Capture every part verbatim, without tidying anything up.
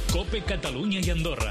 COPE Catalunya i Andorra.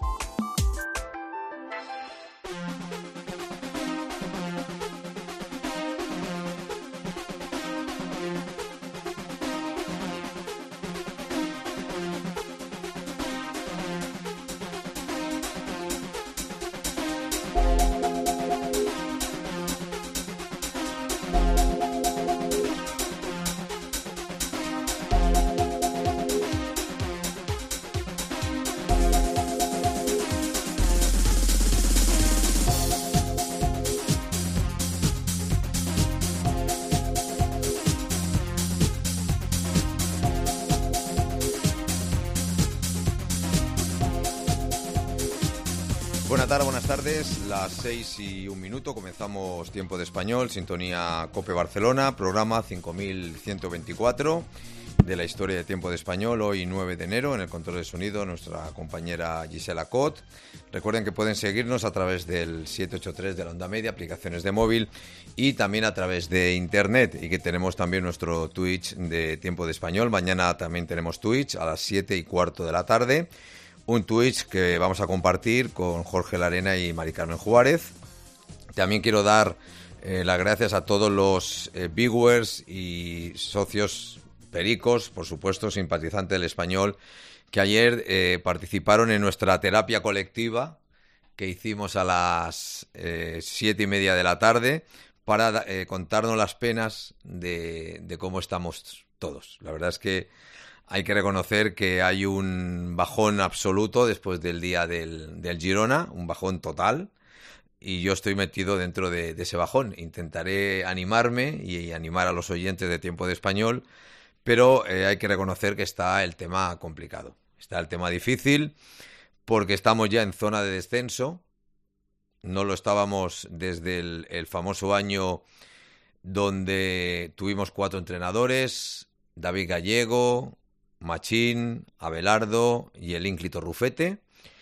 Buenas tardes, buenas tardes, las seis y un minuto, comenzamos Tiempo de Español, sintonía COPE Barcelona, programa cinco mil ciento veinticuatro de la historia de Tiempo de Español, hoy nueve de enero, en el control de sonido nuestra compañera Gisela Cot. Recuerden que pueden seguirnos a través del siete ocho tres de la onda media, aplicaciones de móvil y también a través de internet, y que tenemos también nuestro Twitch de Tiempo de Español. Mañana también tenemos Twitch a las siete y cuarto de la tarde. Un Twitch que vamos a compartir con Jorge Larena y Mari Carmen Juárez. También quiero dar eh, las gracias a todos los eh, viewers y socios pericos, por supuesto, simpatizantes del Español, que ayer eh, participaron en nuestra terapia colectiva que hicimos a las eh, siete y media de la tarde para eh, contarnos las penas de, de cómo estamos todos. La verdad es que hay que reconocer que hay un bajón absoluto después del día del, del Girona, un bajón total, y yo estoy metido dentro de, de ese bajón. Intentaré animarme y animar a los oyentes de Tiempo de Español, pero eh, hay que reconocer que está el tema complicado, está el tema difícil, porque estamos ya en zona de descenso. No lo estábamos desde el, el famoso año donde tuvimos cuatro entrenadores, David Gallego, Machín, Abelardo y el ínclito Rufete.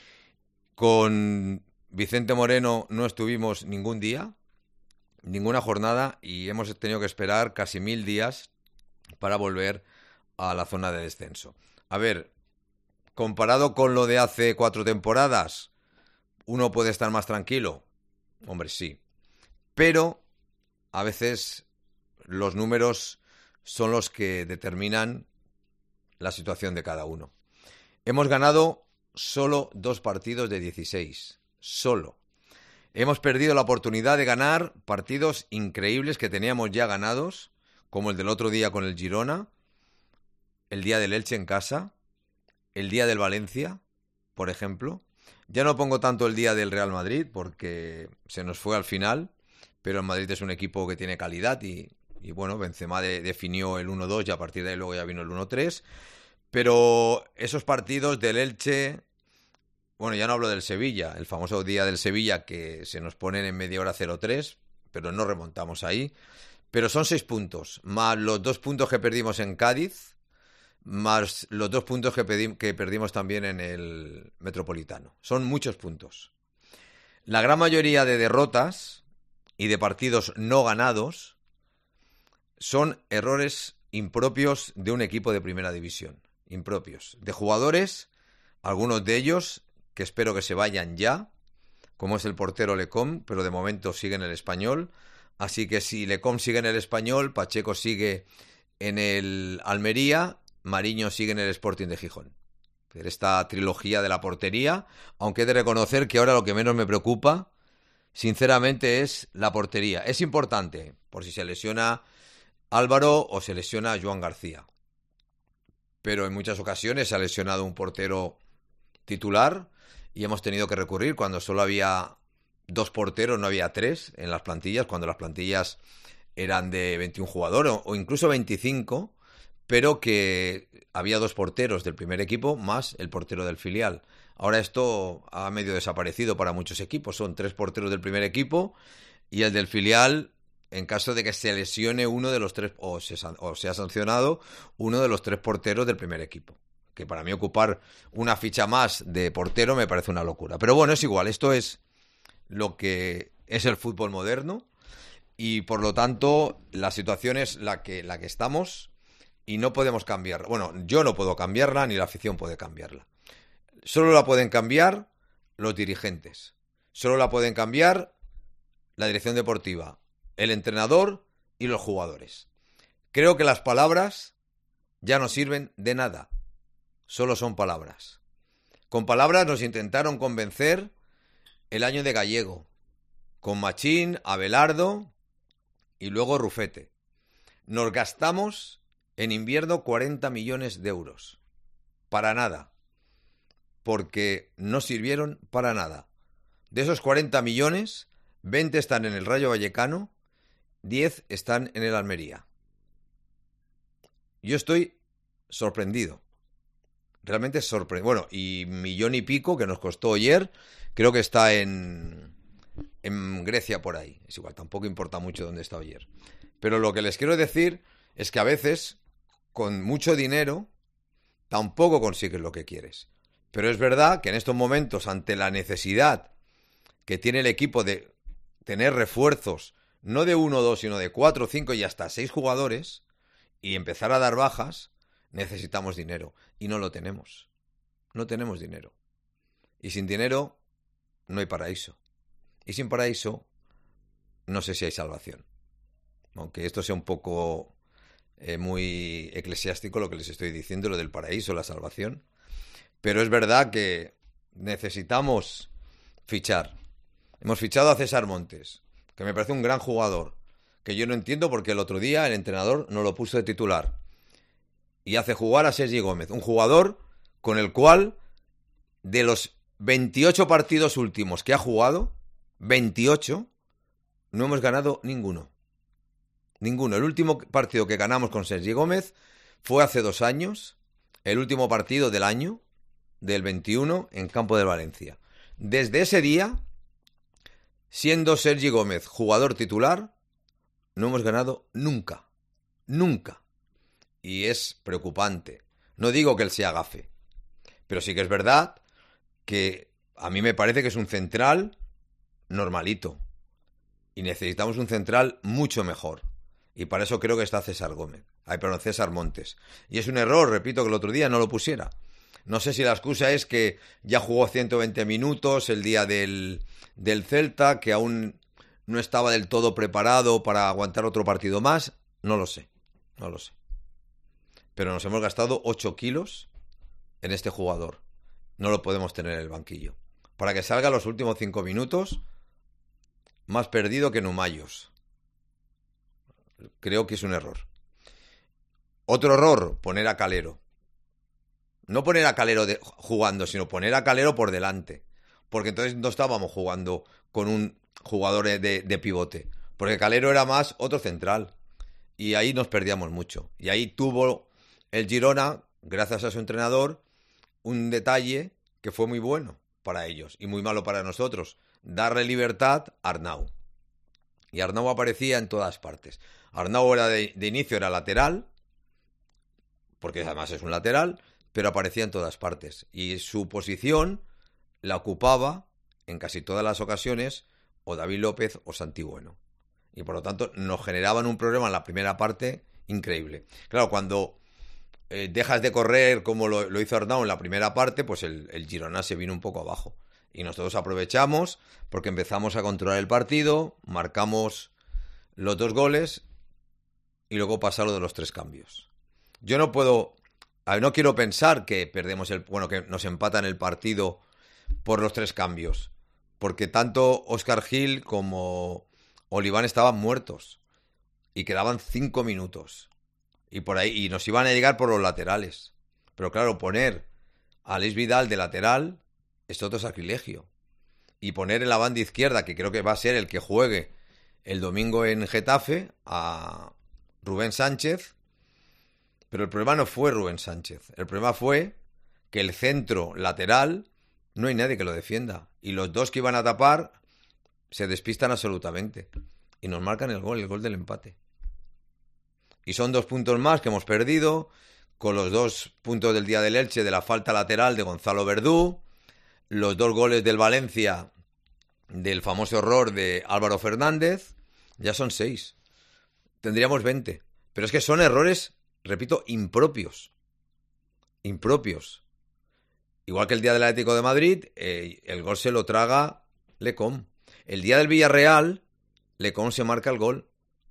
Con Vicente Moreno no estuvimos ningún día, ninguna jornada, y hemos tenido que esperar casi mil días para volver a la zona de descenso. A ver, comparado con lo de hace cuatro temporadas, ¿uno puede estar más tranquilo? Hombre, sí. Pero a veces los números son los que determinan la situación de cada uno. Hemos ganado solo dos partidos de dieciséis. Solo. Hemos perdido la oportunidad de ganar partidos increíbles que teníamos ya ganados, como el del otro día con el Girona, el día del Elche en casa, el día del Valencia, por ejemplo. Ya no pongo tanto el día del Real Madrid porque se nos fue al final, pero el Madrid es un equipo que tiene calidad y Y bueno, Benzema de, definió el uno dos y a partir de ahí luego ya vino el uno tres. Pero esos partidos del Elche, bueno, ya no hablo del Sevilla, el famoso día del Sevilla que se nos ponen en media hora cero tres, pero no remontamos ahí. Pero son seis puntos, más los dos puntos que perdimos en Cádiz, más los dos puntos que, pedi- que perdimos también en el Metropolitano. Son muchos puntos. La gran mayoría de derrotas y de partidos no ganados son errores impropios de un equipo de primera división. Impropios. De jugadores, algunos de ellos, que espero que se vayan ya, como es el portero Lecom, pero de momento sigue en el Español. Así que si Lecom sigue en el Español, Pacheco sigue en el Almería, Mariño sigue en el Sporting de Gijón. Esta trilogía de la portería, aunque he de reconocer que ahora lo que menos me preocupa, sinceramente, es la portería. Es importante, por si se lesiona Álvaro o se lesiona Joan García. Pero en muchas ocasiones se ha lesionado un portero titular y hemos tenido que recurrir cuando solo había dos porteros, no había tres en las plantillas, cuando las plantillas eran de veintiún jugadores o incluso veinticinco, pero que había dos porteros del primer equipo más el portero del filial. Ahora esto ha medio desaparecido para muchos equipos, son tres porteros del primer equipo y el del filial en caso de que se lesione uno de los tres o se, o se ha sancionado uno de los tres porteros del primer equipo. Que para mí ocupar una ficha más de portero me parece una locura. Pero bueno, es igual, esto es lo que es el fútbol moderno y por lo tanto la situación es la que, la que estamos y no podemos cambiarla. Bueno, yo no puedo cambiarla ni la afición puede cambiarla. solo la pueden cambiar los dirigentes, solo la pueden cambiar la dirección deportiva, el entrenador y los jugadores. Creo que las palabras ya no sirven de nada, solo son palabras. Con palabras nos intentaron convencer el año de Gallego, con Machín, Abelardo y luego Rufete. Nos gastamos en invierno cuarenta millones de euros. Para nada. Porque no sirvieron para nada. De esos cuarenta millones, veinte están en el Rayo Vallecano, diez están en el Almería. Yo estoy sorprendido. Realmente sorprendido. Bueno, y millón y pico que nos costó ayer, creo que está en, en Grecia por ahí. Es igual, tampoco importa mucho dónde está ayer. Pero lo que les quiero decir es que a veces, con mucho dinero, tampoco consigues lo que quieres. Pero es verdad que en estos momentos, ante la necesidad que tiene el equipo de tener refuerzos, no de uno o dos, sino de cuatro, cinco y hasta seis jugadores, y empezar a dar bajas, necesitamos dinero. Y no lo tenemos. No tenemos dinero. Y sin dinero no hay paraíso. Y sin paraíso no sé si hay salvación. Aunque esto sea un poco eh, muy eclesiástico lo que les estoy diciendo, lo del paraíso, la salvación. Pero es verdad que necesitamos fichar. Hemos fichado a César Montes, que me parece un gran jugador, que yo no entiendo porque el otro día el entrenador no lo puso de titular. Y hace jugar a Sergi Gómez, un jugador con el cual, de los veintiocho partidos últimos que ha jugado, veintiocho, no hemos ganado ninguno. Ninguno. El último partido que ganamos con Sergi Gómez fue hace dos años, el último partido del año, del veintiuno, en campo de Valencia. Desde ese día, siendo Sergi Gómez jugador titular, no hemos ganado nunca. Nunca. Y es preocupante. No digo que él sea gafe, pero sí que es verdad que a mí me parece que es un central normalito. Y necesitamos un central mucho mejor. Y para eso creo que está César Gómez. Ay, perdón, César Montes. Y es un error, repito, que el otro día no lo pusiera. No sé si la excusa es que ya jugó ciento veinte minutos el día del, del Celta, que aún no estaba del todo preparado para aguantar otro partido más. No lo sé, no lo sé. Pero nos hemos gastado ocho kilos en este jugador. No lo podemos tener en el banquillo. Para que salga los últimos cinco minutos, más perdido que Numayos. Creo que es un error. Otro error, poner a Calero. No poner a Calero de, jugando, sino poner a Calero por delante. Porque entonces no estábamos jugando con un jugador de, de pivote. Porque Calero era más otro central. Y ahí nos perdíamos mucho. Y ahí tuvo el Girona, gracias a su entrenador, un detalle que fue muy bueno para ellos y muy malo para nosotros. Darle libertad a Arnau. Y Arnau aparecía en todas partes. Arnau era de, de inicio era lateral, porque además es un lateral, pero aparecía en todas partes. Y su posición la ocupaba, en casi todas las ocasiones, o David López o Santi Bueno. Y por lo tanto nos generaban un problema en la primera parte increíble. Claro, cuando eh, dejas de correr como lo, lo hizo Arnau en la primera parte, pues el, el Girona se vino un poco abajo. Y nosotros aprovechamos porque empezamos a controlar el partido, marcamos los dos goles y luego pasa lo de los tres cambios. Yo no puedo, no quiero pensar que perdemos el, bueno, que nos empatan el partido por los tres cambios, porque tanto Óscar Gil como Oliván estaban muertos y quedaban cinco minutos y por ahí y nos iban a llegar por los laterales. Pero claro, poner a Alex Vidal de lateral es otro sacrilegio. Y poner en la banda izquierda, que creo que va a ser el que juegue el domingo en Getafe, a Rubén Sánchez. Pero el problema no fue Rubén Sánchez. El problema fue que el centro lateral no hay nadie que lo defienda. Y los dos que iban a tapar se despistan absolutamente. Y nos marcan el gol, el gol del empate. Y son dos puntos más que hemos perdido, con los dos puntos del día del Elche de la falta lateral de Gonzalo Verdú, los dos goles del Valencia del famoso error de Álvaro Fernández, ya son seis. Tendríamos veinte. Pero es que son errores, repito, impropios. Impropios. Igual que el día del Atlético de Madrid, eh, el gol se lo traga Lecom. El día del Villarreal, Lecom se marca el gol.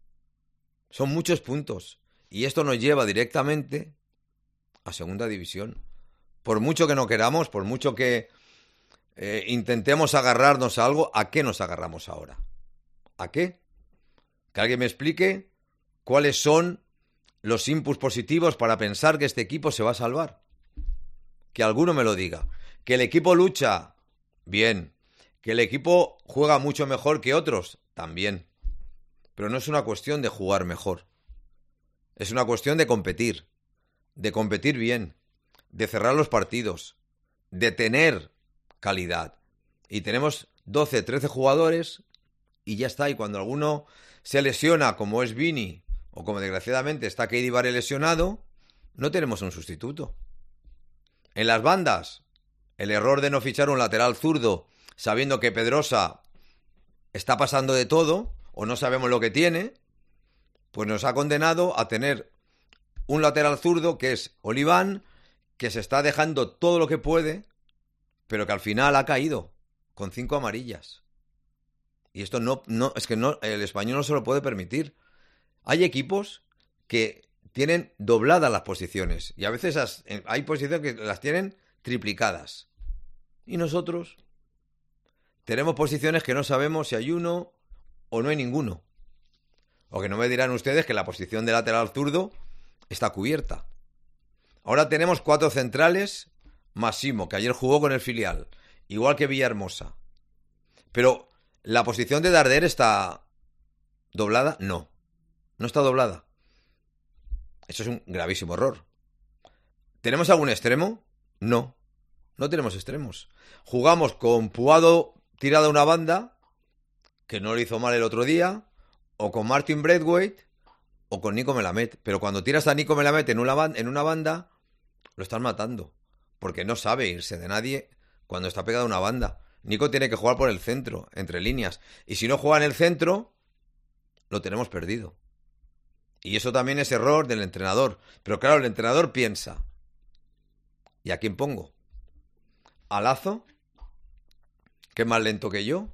Son muchos puntos. Y esto nos lleva directamente a segunda división. Por mucho que no queramos, por mucho que eh, intentemos agarrarnos a algo, ¿a qué nos agarramos ahora? ¿A qué? Que alguien me explique cuáles son los inputs positivos para pensar que este equipo se va a salvar. Que alguno me lo diga. Que el equipo lucha, bien. Que el equipo juega mucho mejor que otros, también. Pero no es una cuestión de jugar mejor. Es una cuestión de competir. De competir bien. De cerrar los partidos. De tener calidad. Y tenemos doce, trece jugadores y ya está. Y cuando alguno se lesiona, como es Vini, o como desgraciadamente está Keidi Bare lesionado, no tenemos un sustituto. En las bandas, el error de no fichar un lateral zurdo sabiendo que Pedrosa está pasando de todo, o no sabemos lo que tiene, pues nos ha condenado a tener un lateral zurdo que es Oliván, que se está dejando todo lo que puede, pero que al final ha caído con cinco amarillas. Y esto no, no es que no, el Español no se lo puede permitir. Hay equipos que tienen dobladas las posiciones y a veces as, hay posiciones que las tienen triplicadas. Y nosotros tenemos posiciones que no sabemos si hay uno o no hay ninguno. O que no me dirán ustedes que la posición de lateral zurdo está cubierta. Ahora tenemos cuatro centrales más Simo, que ayer jugó con el filial, igual que Villahermosa. Pero ¿la posición de Darder está doblada? No, no está doblada. Eso es un gravísimo error. ¿Tenemos algún extremo? No, no tenemos extremos. Jugamos con Puado tirado a una banda, que no lo hizo mal el otro día, o con Martin Braithwaite, o con Nico Melamed. Pero cuando tiras a Nico Melamed en una, banda, en una banda, lo están matando. Porque no sabe irse de nadie cuando está pegado a una banda. Nico tiene que jugar por el centro, entre líneas. Y si no juega en el centro, lo tenemos perdido. Y eso también es error del entrenador. Pero claro, el entrenador piensa, ¿y a quién pongo? ¿A Lazo? Que es más lento que yo.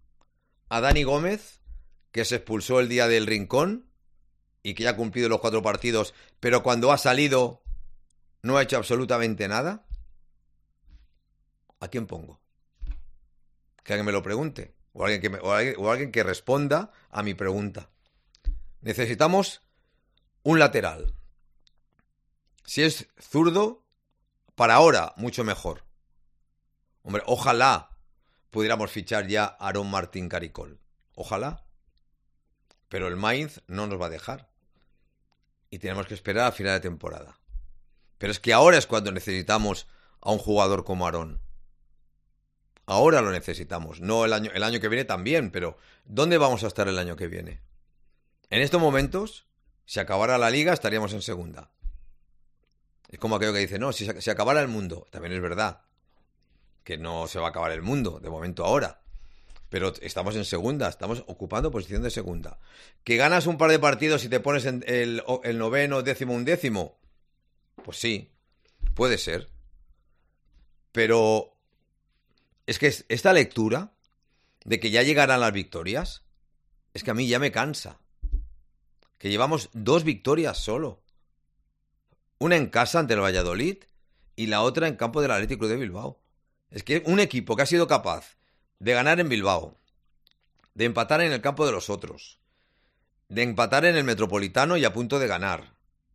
¿A Dani Gómez, que se expulsó el día del Rincón y que ya ha cumplido los cuatro partidos, pero cuando ha salido no ha hecho absolutamente nada? ¿A quién pongo? Que alguien me lo pregunte. O alguien que, me, o alguien, o alguien que responda a mi pregunta. Necesitamos un lateral. Si es zurdo, para ahora, mucho mejor. Hombre, ojalá pudiéramos fichar ya a Aarón Martín Caricol. Ojalá. Pero el Mainz no nos va a dejar. Y tenemos que esperar a final de temporada. Pero es que ahora es cuando necesitamos a un jugador como Aarón. Ahora lo necesitamos. No el año, el año que viene también, pero ¿dónde vamos a estar el año que viene? En estos momentos, si acabara la liga, estaríamos en segunda. Es como aquello que dice, no, si se, si acabara el mundo. También es verdad que no se va a acabar el mundo, de momento ahora. Pero estamos en segunda, estamos ocupando posición de segunda. ¿Que ganas un par de partidos y te pones en el, el noveno, décimo, undécimo? Pues sí, puede ser. Pero es que esta lectura de que ya llegarán las victorias, es que a mí ya me cansa. Que llevamos dos victorias solo. Una en casa ante el Valladolid y la otra en campo del Atlético de Bilbao. Es que un equipo que ha sido capaz de ganar en Bilbao, de empatar en el campo de los otros, de empatar en el Metropolitano y a punto de ganar,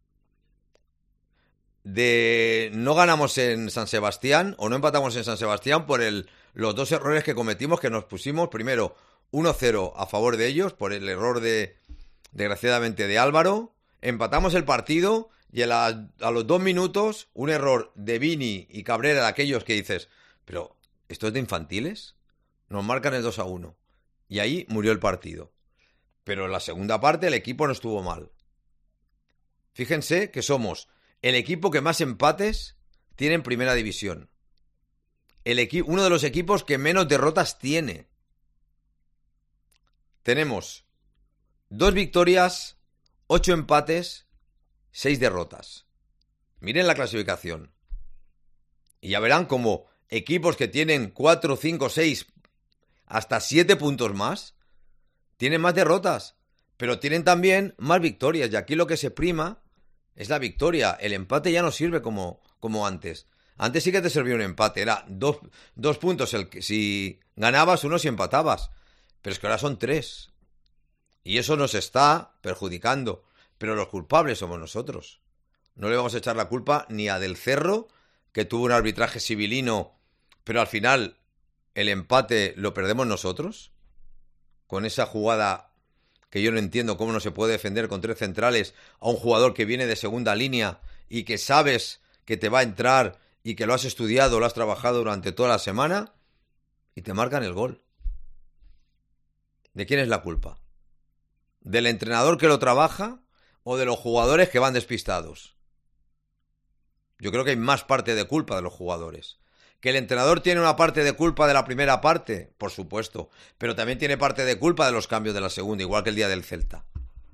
de no ganamos en San Sebastián o no empatamos en San Sebastián por el, los dos errores que cometimos, que nos pusimos primero uno cero a favor de ellos por el error de, desgraciadamente, de Álvaro. Empatamos el partido y a, la, a los dos minutos un error de Vini y Cabrera, de aquellos que dices, pero ¿esto es de infantiles? Nos marcan el dos a uno y ahí murió el partido. Pero en la segunda parte el equipo no estuvo mal. Fíjense que somos el equipo que más empates tiene en primera división. El equi- uno de los equipos que menos derrotas tiene. Tenemos dos victorias, ocho empates, seis derrotas. Miren la clasificación. Y ya verán como equipos que tienen cuatro, cinco, seis, hasta siete puntos más, tienen más derrotas, pero tienen también más victorias. Y aquí lo que se prima es la victoria. El empate ya no sirve como, como antes. Antes sí que te servía un empate. Era dos, dos puntos el que, si ganabas uno si empatabas. Pero es que ahora son tres. Y eso nos está perjudicando. Pero los culpables somos nosotros. No le vamos a echar la culpa ni a Del Cerro, que tuvo un arbitraje civilino, pero al final el empate lo perdemos nosotros. Con esa jugada que yo no entiendo cómo no se puede defender con tres centrales a un jugador que viene de segunda línea y que sabes que te va a entrar y que lo has estudiado, lo has trabajado durante toda la semana y te marcan el gol. ¿De quién es la culpa? ¿Del entrenador que lo trabaja o de los jugadores que van despistados? Yo creo que hay más parte de culpa de los jugadores. ¿Que el entrenador tiene una parte de culpa de la primera parte? Por supuesto. Pero también tiene parte de culpa de los cambios de la segunda, igual que el día del Celta.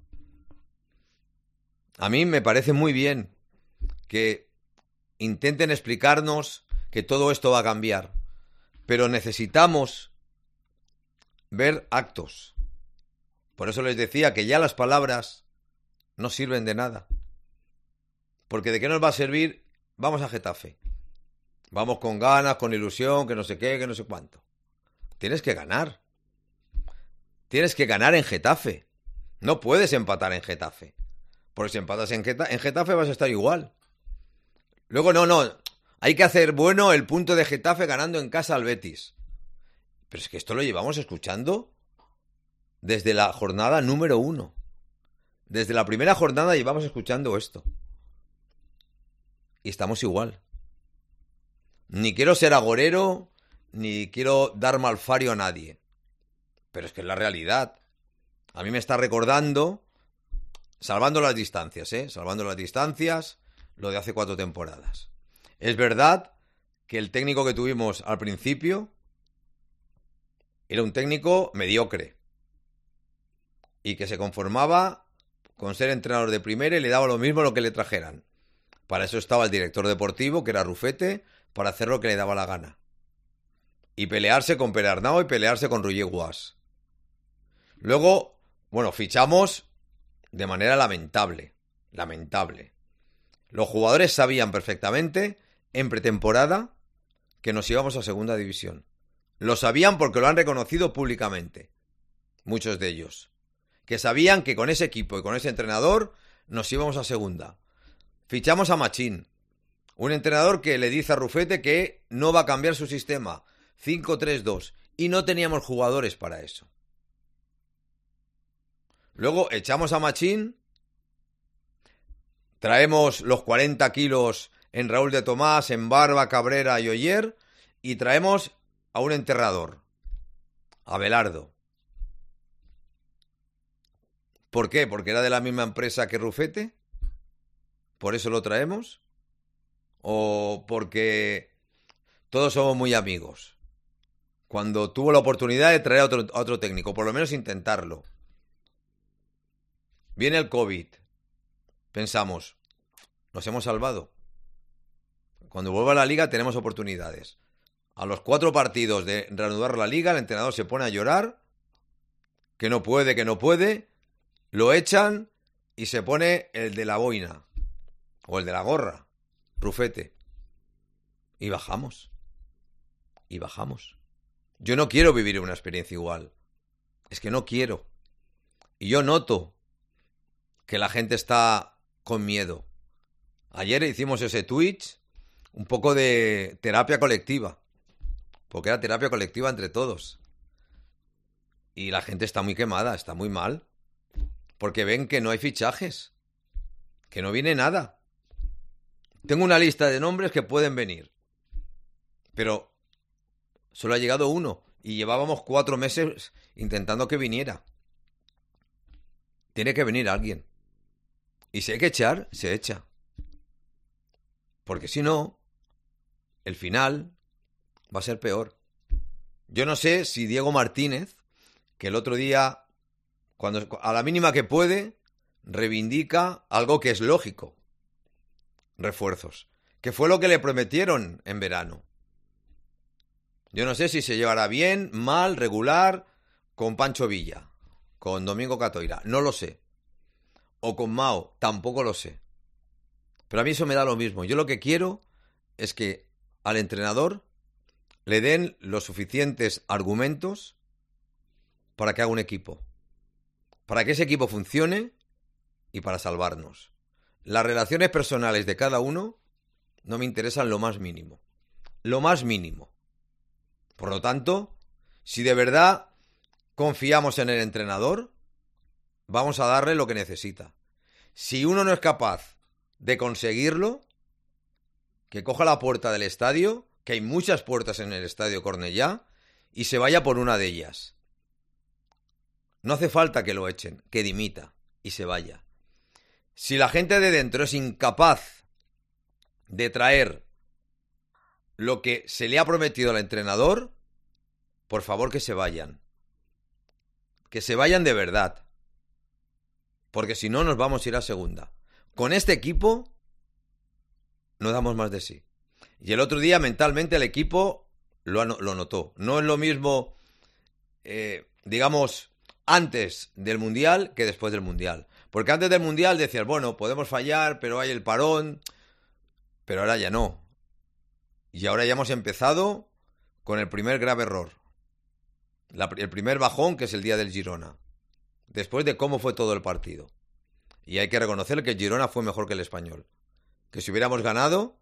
A mí me parece muy bien que intenten explicarnos que todo esto va a cambiar. Pero necesitamos ver actos. Por eso les decía que ya las palabras no sirven de nada. Porque ¿de qué nos va a servir? Vamos a Getafe. Vamos con ganas, con ilusión, que no sé qué, que no sé cuánto. Tienes que ganar. Tienes que ganar en Getafe. No puedes empatar en Getafe. Porque si empatas en Getafe, en Getafe vas a estar igual. Luego no, no. Hay que hacer bueno el punto de Getafe ganando en casa al Betis. Pero es que esto lo llevamos escuchando desde la jornada número uno. Desde la primera jornada llevamos escuchando esto. Y estamos igual. Ni quiero ser agorero, ni quiero dar malfario a nadie. Pero es que es la realidad. A mí me está recordando, salvando las distancias, ¿eh? Salvando las distancias, lo de hace cuatro temporadas. Es verdad que el técnico que tuvimos al principio era un técnico mediocre. Y que se conformaba con ser entrenador de primera y le daba lo mismo lo que le trajeran. Para eso estaba el director deportivo, que era Rufete, para hacer lo que le daba la gana. Y pelearse con Pere Arnau y pelearse con Roger Guas. Luego, bueno, fichamos de manera lamentable. Lamentable. Los jugadores sabían perfectamente, en pretemporada, que nos íbamos a segunda división. Lo sabían porque lo han reconocido públicamente. Muchos de ellos. Que sabían que con ese equipo y con ese entrenador nos íbamos a segunda. Fichamos a Machín. Un entrenador que le dice a Rufete que no va a cambiar su sistema. cinco tres dos. Y no teníamos jugadores para eso. Luego echamos a Machín. Traemos los cuarenta kilos en Raúl de Tomás, en Barba, Cabrera y Oyer. Y traemos a un enterrador. A Belardo. ¿Por qué? ¿Porque era de la misma empresa que Rufete? ¿Por eso lo traemos? ¿O porque todos somos muy amigos? Cuando tuvo la oportunidad de traer a otro, a otro técnico, por lo menos intentarlo. Viene el COVID. Pensamos, nos hemos salvado. Cuando vuelva a la liga tenemos oportunidades. A los cuatro partidos de reanudar la liga, el entrenador se pone a llorar, que no puede, que no puede, lo echan y se pone el de la boina o el de la gorra, Rufete. Y bajamos. Y bajamos. Yo no quiero vivir una experiencia igual. Es que no quiero. Y yo noto que la gente está con miedo. Ayer hicimos ese Twitch, un poco de terapia colectiva. Porque era terapia colectiva entre todos. Y la gente está muy quemada, está muy mal. Porque ven que no hay fichajes. Que no viene nada. Tengo una lista de nombres que pueden venir. Pero solo ha llegado uno. Y llevábamos cuatro meses intentando que viniera. Tiene que venir alguien. Y si hay que echar, se echa. Porque si no, el final va a ser peor. Yo no sé si Diego Martínez, que el otro día, cuando a la mínima que puede, reivindica algo que es lógico. Refuerzos. que fue lo que le prometieron en verano. Yo no sé si se llevará bien, mal, regular, con Pancho Villa, con Domingo Catoira, no lo sé. O con Mao, tampoco lo sé. Pero a mí eso me da lo mismo. Yo lo que quiero es que al entrenador le den los suficientes argumentos para que haga un equipo. Para que ese equipo funcione y para salvarnos. Las relaciones personales de cada uno no me interesan lo más mínimo. Lo más mínimo. Por lo tanto, si de verdad confiamos en el entrenador, vamos a darle lo que necesita. Si uno no es capaz de conseguirlo, que coja la puerta del estadio, que hay muchas puertas en el estadio Cornellá, y se vaya por una de ellas. No hace falta que lo echen, que dimita y se vaya. Si la gente de dentro es incapaz de traer lo que se le ha prometido al entrenador, por favor que se vayan. Que se vayan de verdad. Porque si no nos vamos a ir a segunda. Con este equipo no damos más de sí. Y el otro día mentalmente el equipo lo, lo notó. No es lo mismo, eh, digamos, antes del Mundial que después del Mundial. Porque antes del Mundial decías, bueno, podemos fallar, pero hay el parón. Pero ahora ya no. Y ahora ya hemos empezado con el primer grave error. La, el primer bajón, que es el día del Girona. Después de cómo fue todo el partido. Y hay que reconocer que el Girona fue mejor que el Español. Que si hubiéramos ganado,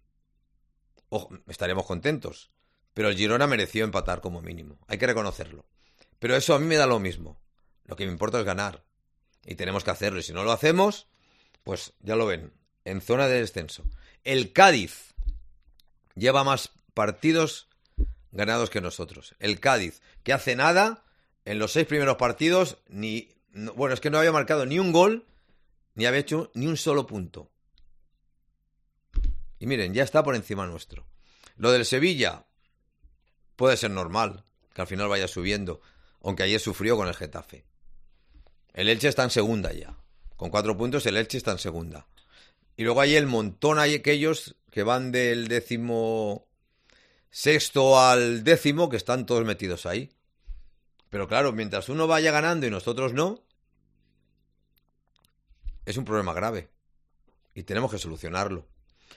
ojo, estaríamos contentos. Pero el Girona mereció empatar como mínimo. Hay que reconocerlo. Pero eso a mí me da lo mismo. Lo que me importa es ganar. Y tenemos que hacerlo. Y si no lo hacemos, pues ya lo ven. En zona de descenso. El Cádiz lleva más partidos ganados que nosotros. El Cádiz, que hace nada, en los seis primeros partidos, ni no, bueno, es que no había marcado ni un gol, ni había hecho ni un solo punto. Y miren, ya está por encima nuestro. Lo del Sevilla puede ser normal, que al final vaya subiendo, aunque ayer sufrió con el Getafe. El Elche está en segunda ya. Con cuatro puntos el Elche está en segunda. Y luego hay el montón, hay aquellos que van del décimo sexto al décimo, que están todos metidos ahí. Pero claro, mientras uno vaya ganando y nosotros no, es un problema grave. Y tenemos que solucionarlo.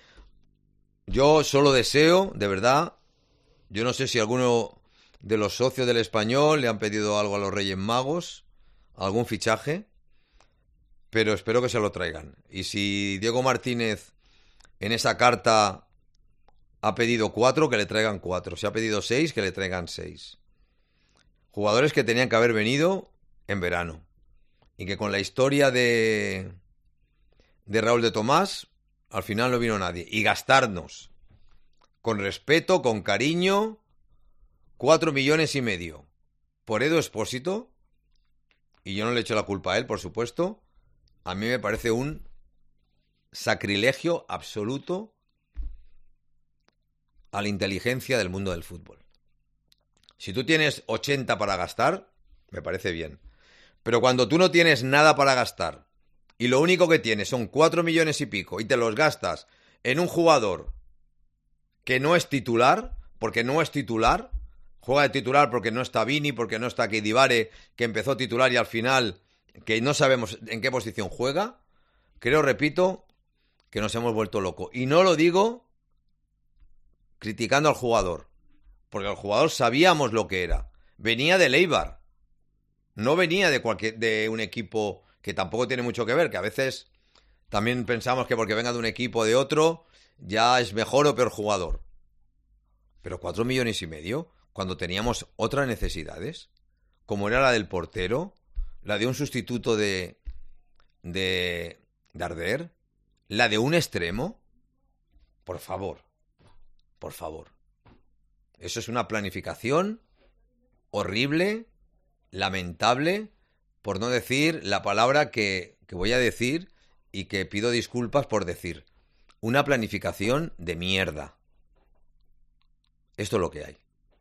Yo solo deseo, de verdad, yo no sé si alguno de los socios del Español le han pedido algo a los Reyes Magos, algún fichaje, pero espero que se lo traigan. Y si Diego Martínez en esa carta ha pedido cuatro, que le traigan cuatro. Si ha pedido seis, que le traigan seis. Jugadores que tenían que haber venido en verano. Y que con la historia de, de Raúl de Tomás, al final no vino nadie. Y gastarnos, con respeto, con cariño, cuatro millones y medio por Edu Expósito. Y yo no le echo la culpa a él, por supuesto. A mí me parece un sacrilegio absoluto a la inteligencia del mundo del fútbol. Si tú tienes ochenta para gastar, me parece bien. Pero cuando tú no tienes nada para gastar y lo único que tienes son cuatro millones y pico y te los gastas en un jugador que no es titular, porque no es titular, juega de titular porque no está Vini, porque no está Kedivare, que empezó titular y al final que no sabemos en qué posición juega, creo, repito, que nos hemos vuelto locos. Y no lo digo criticando al jugador, porque el jugador sabíamos lo que era. Venía del Eibar, no venía de cualquier de un equipo que tampoco tiene mucho que ver, que a veces también pensamos que porque venga de un equipo o de otro ya es mejor o peor jugador. Pero cuatro millones y medio, cuando teníamos otras necesidades, como era la del portero, la de un sustituto de de Darder, la de un extremo, por favor, por favor. Eso es una planificación horrible, lamentable, por no decir la palabra que, que voy a decir y que pido disculpas por decir. Una planificación de mierda. Esto es lo que hay.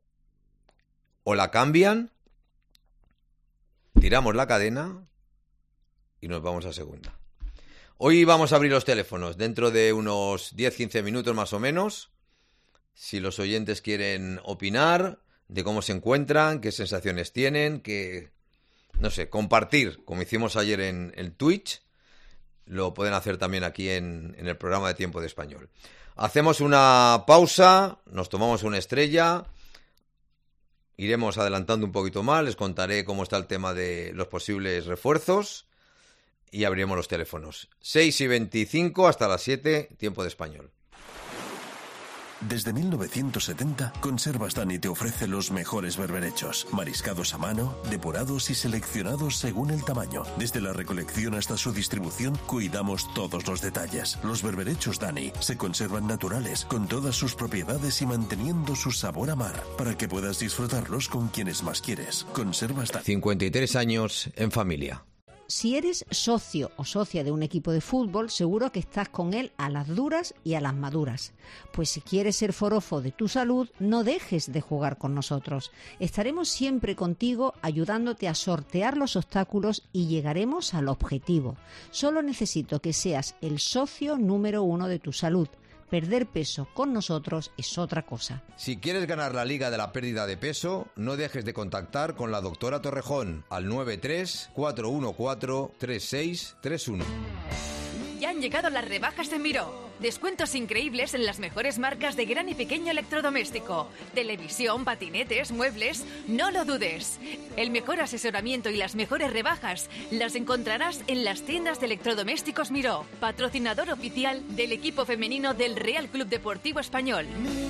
O la cambian, tiramos la cadena y nos vamos a segunda. Hoy vamos a abrir los teléfonos dentro de unos diez a quince minutos más o menos. Si los oyentes quieren opinar de cómo se encuentran, qué sensaciones tienen, que, no sé, compartir, como hicimos ayer en el Twitch, lo pueden hacer también aquí en, en el programa de Tiempo de Español. Hacemos una pausa, nos tomamos una estrella, iremos adelantando un poquito más, les contaré cómo está el tema de los posibles refuerzos y abriremos los teléfonos. seis y veinticinco hasta las siete, Tiempo de Español. Desde mil novecientos setenta, Conservas Dani te ofrece los mejores berberechos, mariscados a mano, depurados y seleccionados según el tamaño. Desde la recolección hasta su distribución, cuidamos todos los detalles. Los berberechos Dani se conservan naturales, con todas sus propiedades y manteniendo su sabor a mar, para que puedas disfrutarlos con quienes más quieres. Conservas Dani. cincuenta y tres años en familia. Si eres socio o socia de un equipo de fútbol, seguro que estás con él a las duras y a las maduras. Pues si quieres ser forofo de tu salud, no dejes de jugar con nosotros. Estaremos siempre contigo ayudándote a sortear los obstáculos y llegaremos al objetivo. Solo necesito que seas el socio número uno de tu salud. Perder peso con nosotros es otra cosa. Si quieres ganar la Liga de la Pérdida de Peso, no dejes de contactar con la doctora Torrejón al nueve tres cuatro uno cuatro tres seis tres uno. Ya han llegado las rebajas en Miró. Descuentos increíbles en las mejores marcas de gran y pequeño electrodoméstico. Televisión, patinetes, muebles, no lo dudes. El mejor asesoramiento y las mejores rebajas las encontrarás en las tiendas de electrodomésticos Miró, patrocinador oficial del equipo femenino del Real Club Deportivo Español.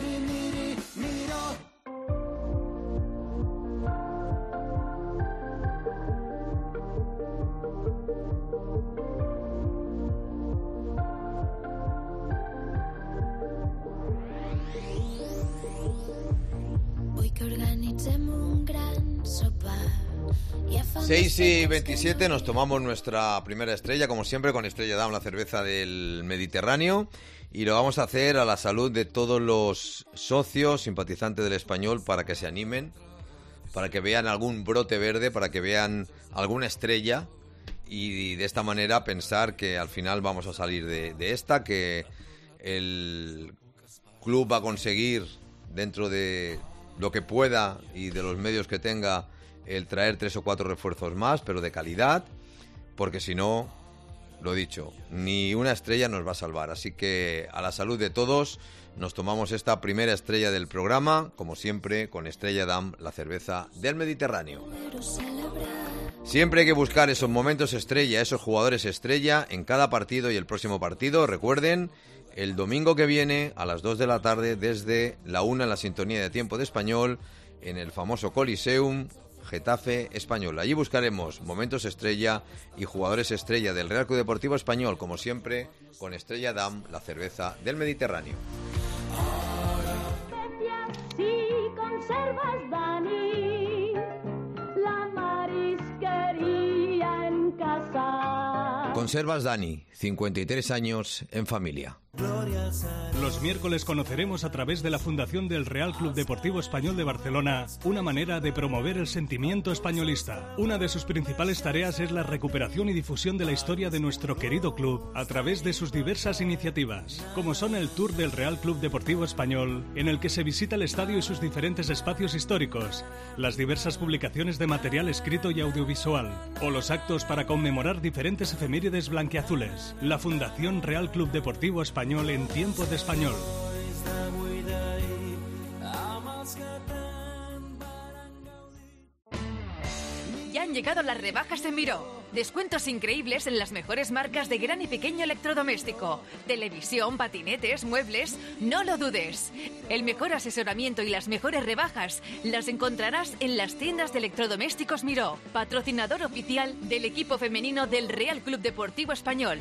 seis y veintisiete, nos tomamos nuestra primera estrella, como siempre, con Estrella Damm, la cerveza del Mediterráneo, y lo vamos a hacer a la salud de todos los socios, simpatizantes del Español, para que se animen, para que vean algún brote verde, para que vean alguna estrella, y de esta manera pensar que al final vamos a salir de, de esta, que el club va a conseguir, dentro de lo que pueda y de los medios que tenga, el traer tres o cuatro refuerzos más, pero de calidad, porque si no, lo dicho, ni una estrella nos va a salvar. Así que a la salud de todos, nos tomamos esta primera estrella del programa, como siempre, con Estrella Damm, la cerveza del Mediterráneo. Siempre hay que buscar esos momentos estrella, esos jugadores estrella en cada partido y el próximo partido. Recuerden, el domingo que viene, a las dos de la tarde, desde la una en la sintonía de Tiempo de Español, en el famoso Coliseum, Getafe Español. Allí buscaremos momentos estrella y jugadores estrella del Real Club Deportivo Español, como siempre, con Estrella Damm, la cerveza del Mediterráneo. Si conservas Dani, la marisquería en casa. Conservas Dani, cincuenta y tres años en familia. Los miércoles conoceremos a través de la Fundación del Real Club Deportivo Español de Barcelona una manera de promover el sentimiento españolista. Una de sus principales tareas es la recuperación y difusión de la historia de nuestro querido club a través de sus diversas iniciativas, como son el Tour del Real Club Deportivo Español, en el que se visita el estadio y sus diferentes espacios históricos, las diversas publicaciones de material escrito y audiovisual, o los actos para conmemorar diferentes efemérides blanquiazules. La Fundación Real Club Deportivo Español en Tiempo de Español. Ya han llegado las rebajas en Miró. Descuentos increíbles en las mejores marcas de gran y pequeño electrodoméstico. Televisión, patinetes, muebles, no lo dudes. El mejor asesoramiento y las mejores rebajas las encontrarás en las tiendas de electrodomésticos Miró, patrocinador oficial del equipo femenino del Real Club Deportivo Español.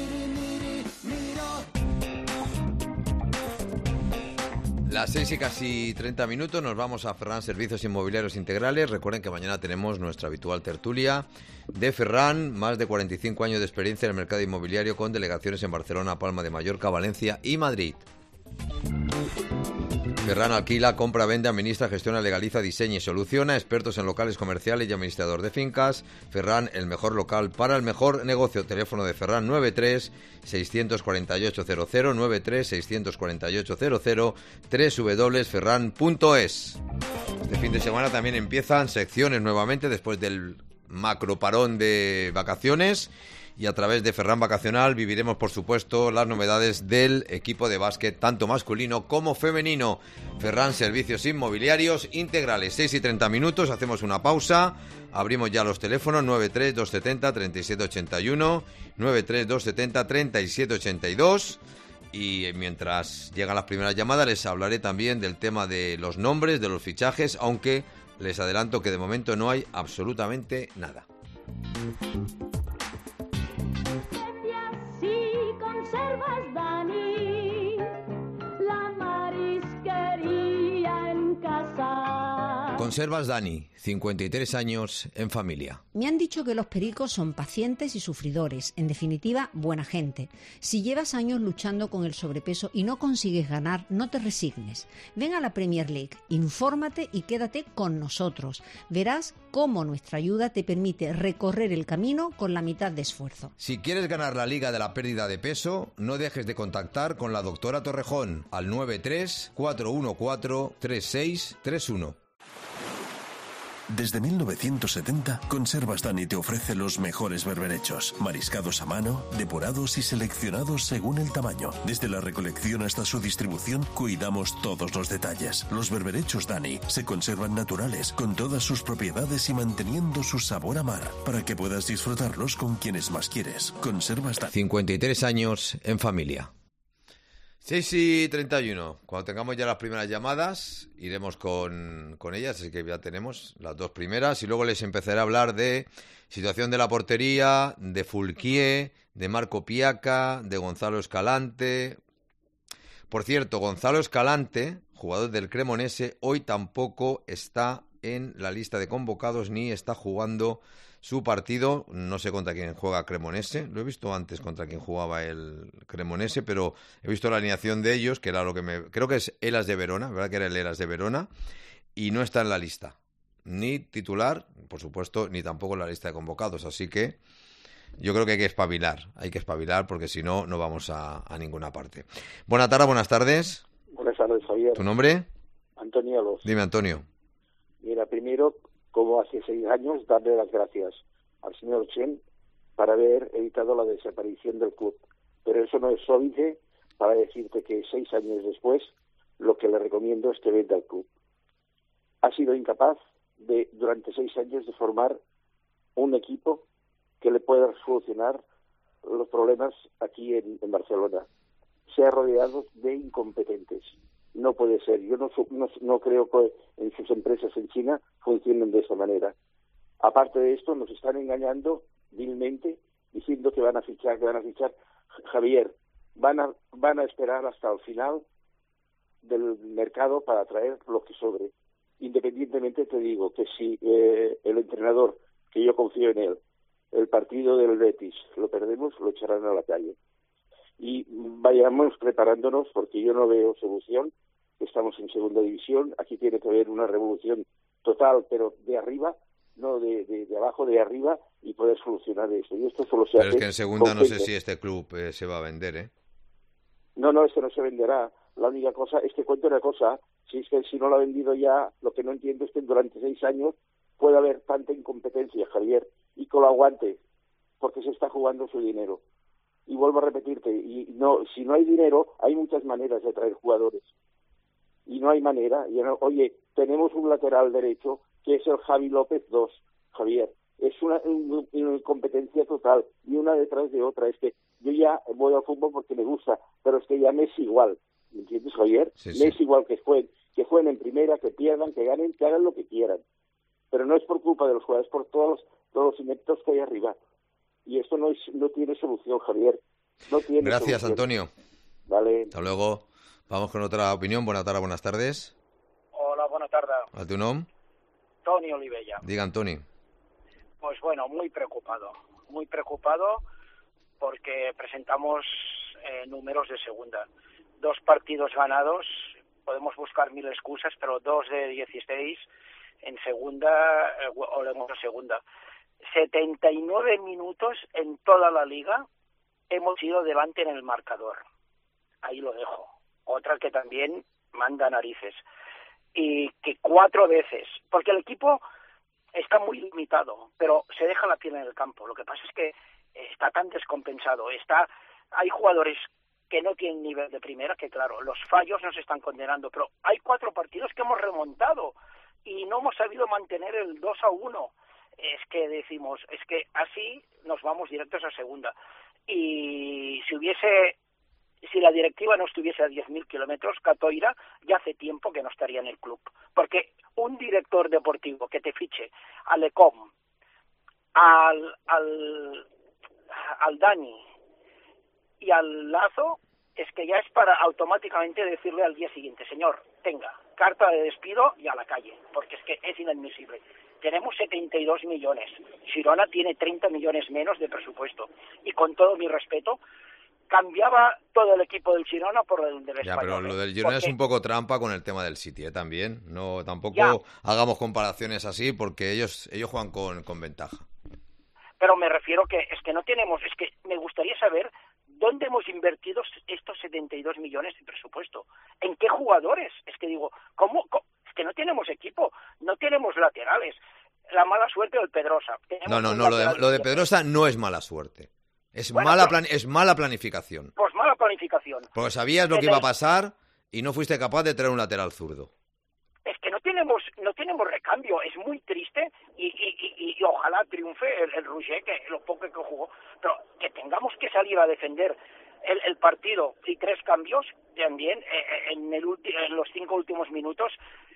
Las seis y casi treinta minutos, nos vamos a Ferran Servicios Inmobiliarios Integrales. Recuerden que mañana tenemos nuestra habitual tertulia de Ferran, más de cuarenta y cinco años de experiencia en el mercado inmobiliario, con delegaciones en Barcelona, Palma de Mallorca, Valencia y Madrid. Ferran alquila, compra, vende, administra, gestiona, legaliza, diseña y soluciona. Expertos en locales comerciales y administrador de fincas. Ferran, el mejor local para el mejor negocio. Teléfono de Ferran nueve tres seis cuatro ocho cero cero, nueve tres seis cuatro ocho cero cero, doble u doble u doble u punto ferran punto es. Este fin de semana también empiezan secciones nuevamente después del macro parón de vacaciones. Y a través de Ferran Vacacional viviremos, por supuesto, las novedades del equipo de básquet, tanto masculino como femenino. Ferran, servicios inmobiliarios integrales. seis y treinta minutos, hacemos una pausa. Abrimos ya los teléfonos nueve tres dos siete cero, tres siete ocho uno, nueve tres dos siete cero, tres siete ocho dos. Y mientras llegan las primeras llamadas, les hablaré también del tema de los nombres, de los fichajes, aunque les adelanto que de momento no hay absolutamente nada. Conservas Dani, la marisquería en casa. Conservas Dani, cincuenta y tres años en familia. Me han dicho que los pericos son pacientes y sufridores, en definitiva, buena gente. Si llevas años luchando con el sobrepeso y no consigues ganar, no te resignes. Ven a la Premier League, infórmate y quédate con nosotros. Verás cómo nuestra ayuda te permite recorrer el camino con la mitad de esfuerzo. Si quieres ganar la Liga de la Pérdida de Peso, no dejes de contactar con la doctora Torrejón al nueve tres cuatro uno cuatro tres seis tres uno. Desde mil novecientos setenta, Conservas Dani te ofrece los mejores berberechos, mariscados a mano, depurados y seleccionados según el tamaño. Desde la recolección hasta su distribución, cuidamos todos los detalles. Los berberechos Dani se conservan naturales, con todas sus propiedades y manteniendo su sabor a mar, para que puedas disfrutarlos con quienes más quieres. Conservas Dani. cincuenta y tres años en familia. seis y treinta y uno. Cuando tengamos ya las primeras llamadas, iremos con, con ellas, así que ya tenemos las dos primeras, y luego les empezaré a hablar de situación de la portería, de Fulquier, de Marco Piaca, de Gonzalo Escalante. Por cierto, Gonzalo Escalante, jugador del Cremonese, hoy tampoco está en la lista de convocados ni está jugando su partido. No sé contra quién juega Cremonese, lo he visto antes contra quién jugaba el Cremonese, pero he visto la alineación de ellos, que era lo que me... Creo que es Elas de Verona, ¿verdad que era el Elas de Verona? Y no está en la lista, ni titular, por supuesto, ni tampoco en la lista de convocados, así que yo creo que hay que espabilar, hay que espabilar porque si no, no vamos a, a ninguna parte. Buenas tardes, buenas tardes. Buenas tardes, Javier. ¿Tu nombre? Antonio Los. Dime, Antonio. Mira, primero, como hace seis años, darle las gracias al señor Chen para haber evitado la desaparición del club. Pero eso no es suavice para decirte que seis años después lo que le recomiendo es que venda el club. Ha sido incapaz de, durante seis años, de formar un equipo que le pueda solucionar los problemas aquí en, en Barcelona. Se ha rodeado de incompetentes. No puede ser. Yo no, no, no creo que en sus empresas en China funcionen de esa manera. Aparte de esto, nos están engañando vilmente, diciendo que van a fichar, que van a fichar. Javier, van a, van a esperar hasta el final del mercado para traer lo que sobre. Independientemente, te digo que si eh, el entrenador, que yo confío en él, el partido del Betis lo perdemos, lo echarán a la calle. Y vayamos preparándonos, porque yo no veo solución. Estamos en segunda división, aquí tiene que haber una revolución total, pero de arriba, no de, de, de abajo, de arriba, y poder solucionar esto. Y esto solo se Pero hace es que en segunda no gente. sé si este club eh, se va a vender, ¿eh? No, no, este no se venderá. La única cosa es que cuento una cosa, si es que si no lo ha vendido ya, lo que no entiendo es que durante seis años puede haber tanta incompetencia, Javier, y que lo aguante, porque se está jugando su dinero. Y vuelvo a repetirte, y no, si no hay dinero, hay muchas maneras de traer jugadores. Y no hay manera. Y no, oye, tenemos un lateral derecho que es el Javi López dos, Javier. Es una, una, una competencia total, y una detrás de otra. Es que yo ya voy al fútbol porque me gusta, pero es que ya me es igual. ¿Me entiendes, Javier? Sí, me sí. es igual que jueguen, que jueguen en primera, que pierdan, que ganen, que hagan lo que quieran. Pero no es por culpa de los jugadores, por todos los, todos los ineptos que hay arriba. Y esto no es, no tiene solución, Javier. No tiene Gracias, solución. Antonio. Vale. Hasta luego. Vamos con otra opinión. Buenas tardes, buenas tardes. Hola, buenas tardes. ¿A tu nombre? Toni Olivella. Diga, Antonio. Pues bueno, muy preocupado. Muy preocupado porque presentamos eh, números de segunda. Dos partidos ganados podemos buscar mil excusas, pero dos de dieciséis en segunda, eh, olemos a segunda. setenta y nueve minutos en toda la liga hemos ido delante en el marcador. Ahí lo dejo. Otra que también manda narices. Y que cuatro veces, porque el equipo está muy limitado, pero se deja la piel en el campo. Lo que pasa es que está tan descompensado. Está, hay jugadores que no tienen nivel de primera, que claro, los fallos nos están condenando, pero hay cuatro partidos que hemos remontado y no hemos sabido mantener el dos a uno. Es que decimos, es que así nos vamos directos a segunda. Y si hubiese, si la directiva no estuviese a diez mil kilómetros, Catoira ya hace tiempo que no estaría en el club. Porque un director deportivo que te fiche al Lecom, al, al, al Dani y al Lazo, es que ya es para automáticamente decirle al día siguiente, señor, tenga, carta de despido y a la calle, porque es que es inadmisible. Tenemos setenta y dos millones, Girona tiene treinta millones menos de presupuesto, y con todo mi respeto, cambiaba todo el equipo del Girona por el del Español. Ya, pero lo del Girona porque... es un poco trampa con el tema del City, ¿eh? También. No, tampoco ya. hagamos comparaciones así, porque ellos ellos juegan con, con ventaja. Pero me refiero que es que no tenemos, es que me gustaría saber dónde hemos invertido estos setenta y dos millones de presupuesto. ¿En qué jugadores? Es que digo, ¿cómo? cómo? Es que no tenemos equipo, no tenemos laterales. La mala suerte del Pedrosa. Tenemos No, no, no, lo de, lo de Pedrosa no es mala suerte. Es, bueno, mala, pero, plan, es mala planificación. Pues mala planificación. Porque sabías lo que iba a pasar y no fuiste capaz de traer un lateral zurdo. Es que no tenemos no tenemos recambio, es muy triste y, y, y, y ojalá triunfe el, el Rouget, que lo poco que jugó, pero que tengamos que salir a defender el, el partido y tres cambios también eh, en, el ulti, en los cinco últimos minutos,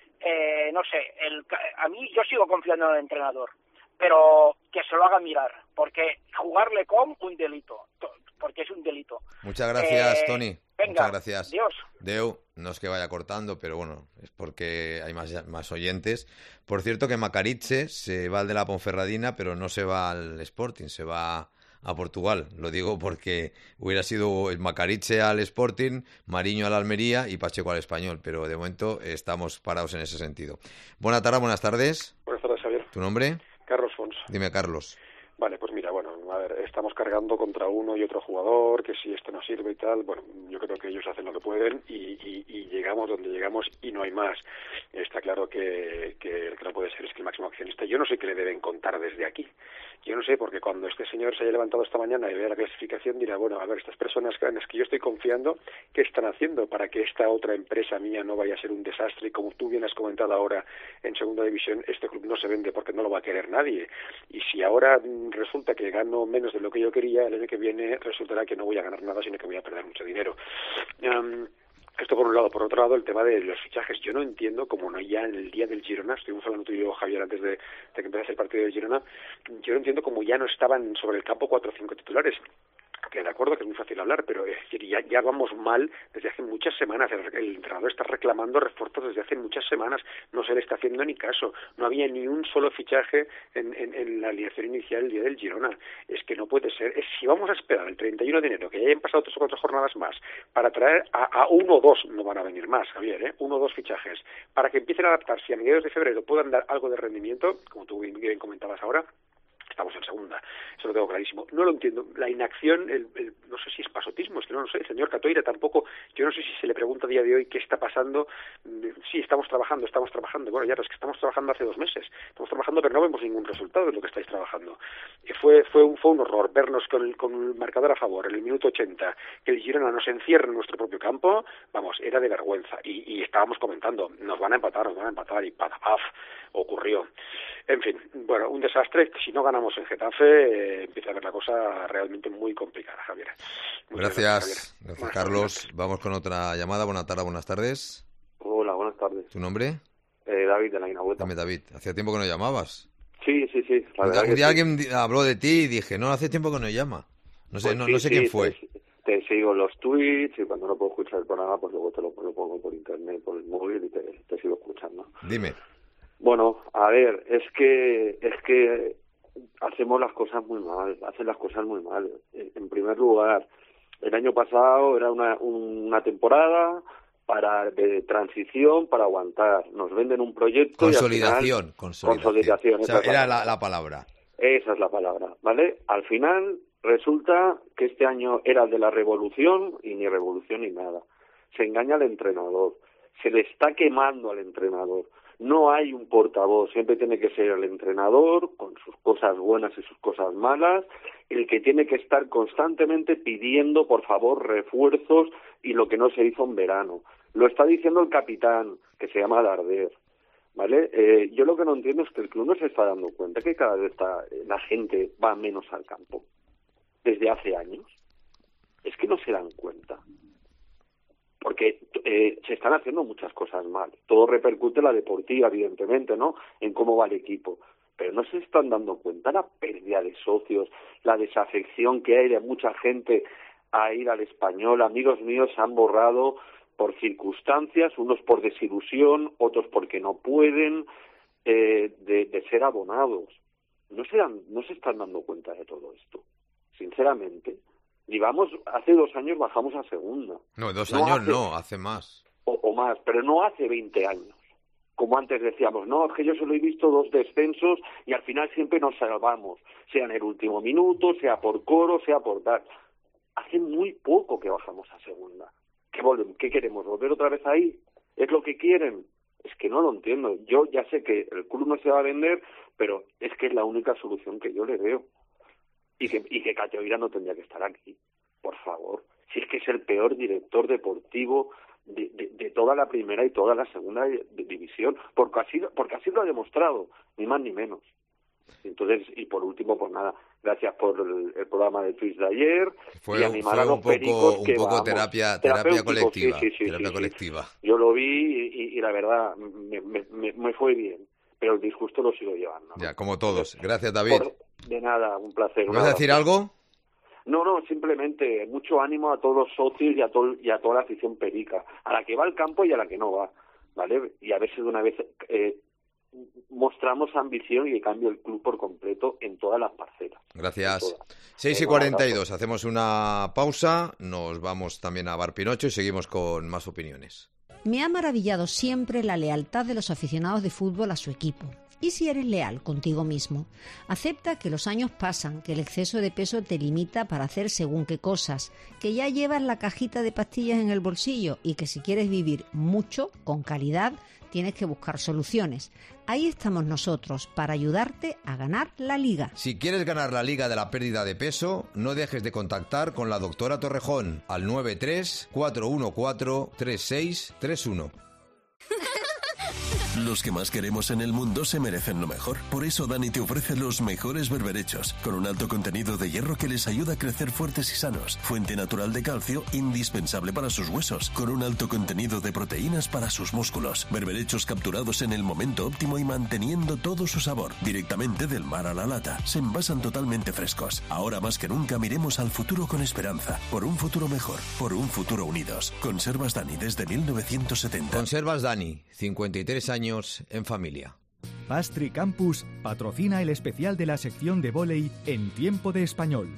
eh, no sé, el, a mí yo sigo confiando en el entrenador, pero que se lo haga mirar, porque jugarle con un delito, porque es un delito. Muchas gracias, eh, Tony. Venga, muchas gracias. Dios. Deu, no es que vaya cortando, pero bueno, es porque hay más, más oyentes. Por cierto que Macariche se va al de la Ponferradina, pero no se va al Sporting, se va a Portugal. Lo digo porque hubiera sido el Macariche al Sporting, Mariño al Almería y Pacheco al Español, pero de momento estamos parados en ese sentido. Buenas tardes, buenas tardes. Buenas tardes, Javier. ¿Tu nombre? Carlos Fons. Dime, Carlos. Vale, pues mira, bueno, a ver, estamos cargando contra uno y otro jugador, que si esto no sirve y tal, bueno, yo creo que ellos hacen lo que pueden y, y, y llegamos donde llegamos y no hay más. Está claro que, que el que no puede ser es que el máximo accionista, yo no sé qué le deben contar desde aquí. Yo no sé, porque cuando este señor se haya levantado esta mañana y vea la clasificación dirá, bueno, a ver, estas personas en las que yo estoy confiando, ¿qué están haciendo para que esta otra empresa mía no vaya a ser un desastre? Y como tú bien has comentado ahora, en segunda división, este club no se vende porque no lo va a querer nadie. Y si ahora resulta que gano menos de lo que yo quería, el año que viene resultará que no voy a ganar nada, sino que voy a perder mucho dinero. Um, Esto por un lado. Por otro lado, el tema de los fichajes. Yo no entiendo, como no ya en el día del Girona, estuvimos hablando tú y yo, Javier, antes de, de que empezase el partido del Girona, yo no entiendo cómo ya no estaban sobre el campo cuatro o cinco titulares. Que de acuerdo que es muy fácil hablar, pero es decir, ya, ya vamos mal desde hace muchas semanas. El, el entrenador está reclamando refuerzos desde hace muchas semanas, no se le está haciendo ni caso. No había ni un solo fichaje en, en, en la alineación inicial el día del Girona. Es que no puede ser. Es, si vamos a esperar el treinta y uno de enero, que ya hayan pasado tres o cuatro jornadas más, para traer a, a uno o dos, no van a venir más, Javier, ¿eh? uno o dos fichajes, para que empiecen a adaptarse y a mediados de febrero puedan dar algo de rendimiento, como tú bien, bien comentabas ahora, estamos en segunda, eso lo tengo clarísimo. No lo entiendo, la inacción, el, el, no sé si es pasotismo, es que no lo sé, el señor Catoira tampoco, yo no sé si se le pregunta a día de hoy qué está pasando. Sí, estamos trabajando, estamos trabajando, bueno, ya, pero es que estamos trabajando hace dos meses, estamos trabajando pero no vemos ningún resultado de lo que estáis trabajando. Y fue fue un, fue un horror vernos con el, con el marcador a favor en el minuto ochenta, que el Girona nos encierra en nuestro propio campo, vamos, era de vergüenza, y, y estábamos comentando, nos van a empatar, nos van a empatar, y patapaf, ocurrió. En fin, bueno, un desastre. Si no ganamos en Getafe, eh, empieza a ver la cosa realmente muy complicada, Javier. Muchas gracias, gracias, Javier. Gracias Carlos. Tardes. Vamos con otra llamada. Buenas tardes, buenas tardes. Hola, buenas tardes. ¿Tu nombre? Eh, David, de la Inahueta. Dame, David. Hacía tiempo que no llamabas. Sí, sí, sí. La un, verdad un día sí. alguien habló de ti y dije, no, hace tiempo que no llama. No sé, pues no, sí, no sé sí, quién fue. Te, te sigo los tweets y cuando no puedo escuchar el programa, pues luego te lo, lo pongo por internet, por el móvil y te, te sigo escuchando. Dime. Bueno, a ver, es que es que hacemos las cosas muy mal, hacen las cosas muy mal. En primer lugar, el año pasado era una, una temporada para de transición, para aguantar. Nos venden un proyecto consolidación, y al final, consolidación. consolidación. O sea, esa era es la, la palabra. Esa es la palabra, ¿vale? Al final resulta que este año era el de la revolución y ni revolución ni nada. Se engaña al entrenador, se le está quemando al entrenador. No hay un portavoz, siempre tiene que ser el entrenador, con sus cosas buenas y sus cosas malas, el que tiene que estar constantemente pidiendo, por favor, refuerzos y lo que no se hizo en verano. Lo está diciendo el capitán, que se llama Darder, ¿vale? Eh, yo lo que no entiendo es que el club no se está dando cuenta que cada vez está, la gente va menos al campo, desde hace años. Es que no se dan cuenta. Porque eh, se están haciendo muchas cosas mal. Todo repercute en la deportiva, evidentemente, ¿no? En cómo va el equipo. Pero no se están dando cuenta la pérdida de socios, la desafección que hay de mucha gente a ir al Español. Amigos míos se han borrado por circunstancias, unos por desilusión, otros porque no pueden, eh, de, de ser abonados. No se dan, no se están dando cuenta de todo esto, sinceramente. Llevamos, hace dos años bajamos a segunda. No, dos no años hace, no, hace más. O, o más, pero no hace veinte años. Como antes decíamos, no, es que yo solo he visto dos descensos y al final siempre nos salvamos, sea en el último minuto, sea por coro, sea por tal. Hace muy poco que bajamos a segunda. ¿Qué, volvemos? ¿Qué queremos? ¿Volver otra vez ahí? ¿Es lo que quieren? Es que no lo entiendo. Yo ya sé que el club no se va a vender, pero es que es la única solución que yo le veo. Y que, y que Categoría no tendría que estar aquí, por favor. Si es que es el peor director deportivo de, de, de toda la primera y toda la segunda de, de división, porque así, porque así lo ha demostrado, ni más ni menos. Entonces, y por último, pues nada, gracias por el, el programa de Twitch de ayer. Fue, y animar fue a los un poco, pericos un que, poco vamos, terapia, terapia colectiva. Sí, sí, sí, terapia sí, colectiva. Sí. Yo lo vi y, y, y la verdad me, me, me, me fue bien, pero el disgusto lo sigo llevando, ¿no? Ya, como todos. Gracias, David. Por, de nada, un placer. ¿Vas a decir algo? No, no, simplemente mucho ánimo a todos los socios y a, todo, y a toda la afición perica, a la que va al campo y a la que no va, ¿vale? Y a ver si de una vez eh, mostramos ambición y que cambie el club por completo en todas las parcelas. Gracias. seis y cuarenta y dos, hacemos una pausa, nos vamos también a Bar Pinocho y seguimos con más opiniones. Me ha maravillado siempre la lealtad de los aficionados de fútbol a su equipo. ¿Y si eres leal contigo mismo? Acepta que los años pasan, que el exceso de peso te limita para hacer según qué cosas, que ya llevas la cajita de pastillas en el bolsillo y que si quieres vivir mucho, con calidad, tienes que buscar soluciones. Ahí estamos nosotros para ayudarte a ganar la Liga. Si quieres ganar la Liga de la pérdida de peso, no dejes de contactar con la doctora Torrejón al nueve tres cuatro uno cuatro tres seis tres uno. Los que más queremos en el mundo se merecen lo mejor. Por eso Dani te ofrece los mejores berberechos, con un alto contenido de hierro que les ayuda a crecer fuertes y sanos. Fuente natural de calcio, indispensable para sus huesos, con un alto contenido de proteínas para sus músculos. Berberechos capturados en el momento óptimo y manteniendo todo su sabor. Directamente del mar a la lata. Se envasan totalmente frescos. Ahora más que nunca miremos al futuro con esperanza. Por un futuro mejor. Por un futuro unidos. Conservas Dani desde mil novecientos setenta. Conservas Dani, cincuenta y tres años en familia. Pastry Campus patrocina el especial de la sección de vóley en Tiempo de Español.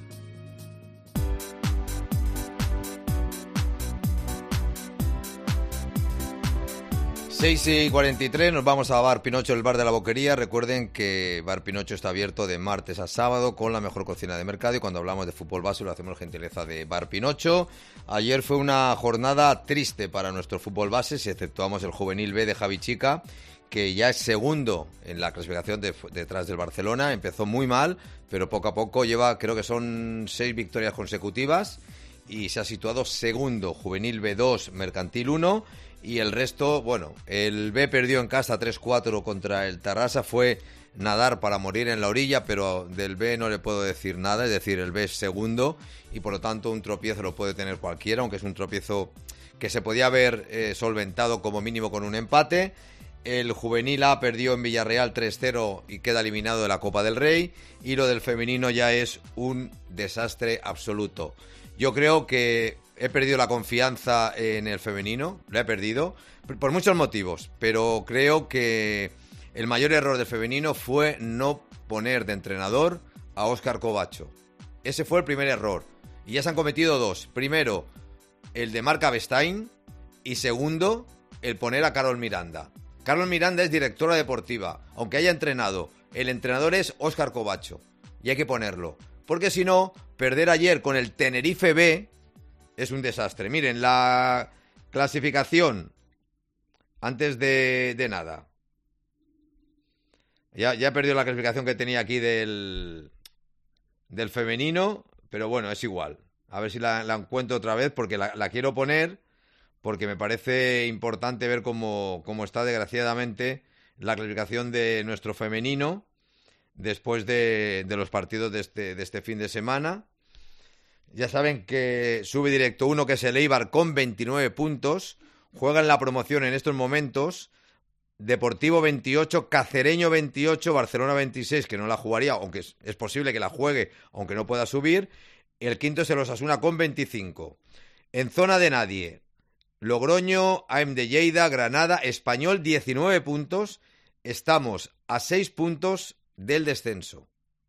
seis y cuarenta y tres, nos vamos a Bar Pinocho, el bar de la Boquería. Recuerden que Bar Pinocho está abierto de martes a sábado con la mejor cocina de mercado, y cuando hablamos de fútbol base lo hacemos gentileza de Bar Pinocho. Ayer fue una jornada triste para nuestro fútbol base, si exceptuamos el Juvenil B de Javi Chica, que ya es segundo en la clasificación de, detrás del Barcelona. Empezó muy mal, pero poco a poco lleva, creo que son seis victorias consecutivas y se ha situado segundo. Juvenil B dos, Mercantil uno. Y el resto, bueno, el B perdió en casa tres cuatro contra el Tarrasa, fue nadar para morir en la orilla, pero del B no le puedo decir nada, es decir, el B es segundo y por lo tanto un tropiezo lo puede tener cualquiera, aunque es un tropiezo que se podía haber eh, solventado como mínimo con un empate. El Juvenil A perdió en Villarreal tres cero y queda eliminado de la Copa del Rey, y lo del femenino ya es un desastre absoluto. Yo creo que he perdido la confianza en el femenino, lo he perdido, por muchos motivos, pero creo que el mayor error del femenino fue no poner de entrenador a Óscar Covacho. Ese fue el primer error, y ya se han cometido dos. Primero, el de Marc Avestain, Y segundo, el poner a Carol Miranda. Carol Miranda es directora deportiva, aunque haya entrenado. El entrenador es Óscar Covacho. Y hay que ponerlo. Porque si no, perder ayer con el Tenerife B es un desastre. Miren, la clasificación, antes de, de nada. Ya, ya he perdido la clasificación que tenía aquí del, del femenino, pero bueno, es igual. A ver si la, la encuentro otra vez, porque la, la quiero poner, porque me parece importante ver cómo, cómo está, desgraciadamente, la clasificación de nuestro femenino después de, de los partidos de este, de este fin de semana. Ya saben que sube directo uno, que es el Eibar, con veintinueve puntos. Juega en la promoción en estos momentos. Deportivo veintiocho, Cacereño veintiocho, Barcelona veintiséis, que no la jugaría, aunque es, es posible que la juegue, aunque no pueda subir. El quinto es el Osasuna con veinticinco. En zona de nadie, Logroño, A M de Lleida, Granada, Español, diecinueve puntos. Estamos a seis puntos del descenso.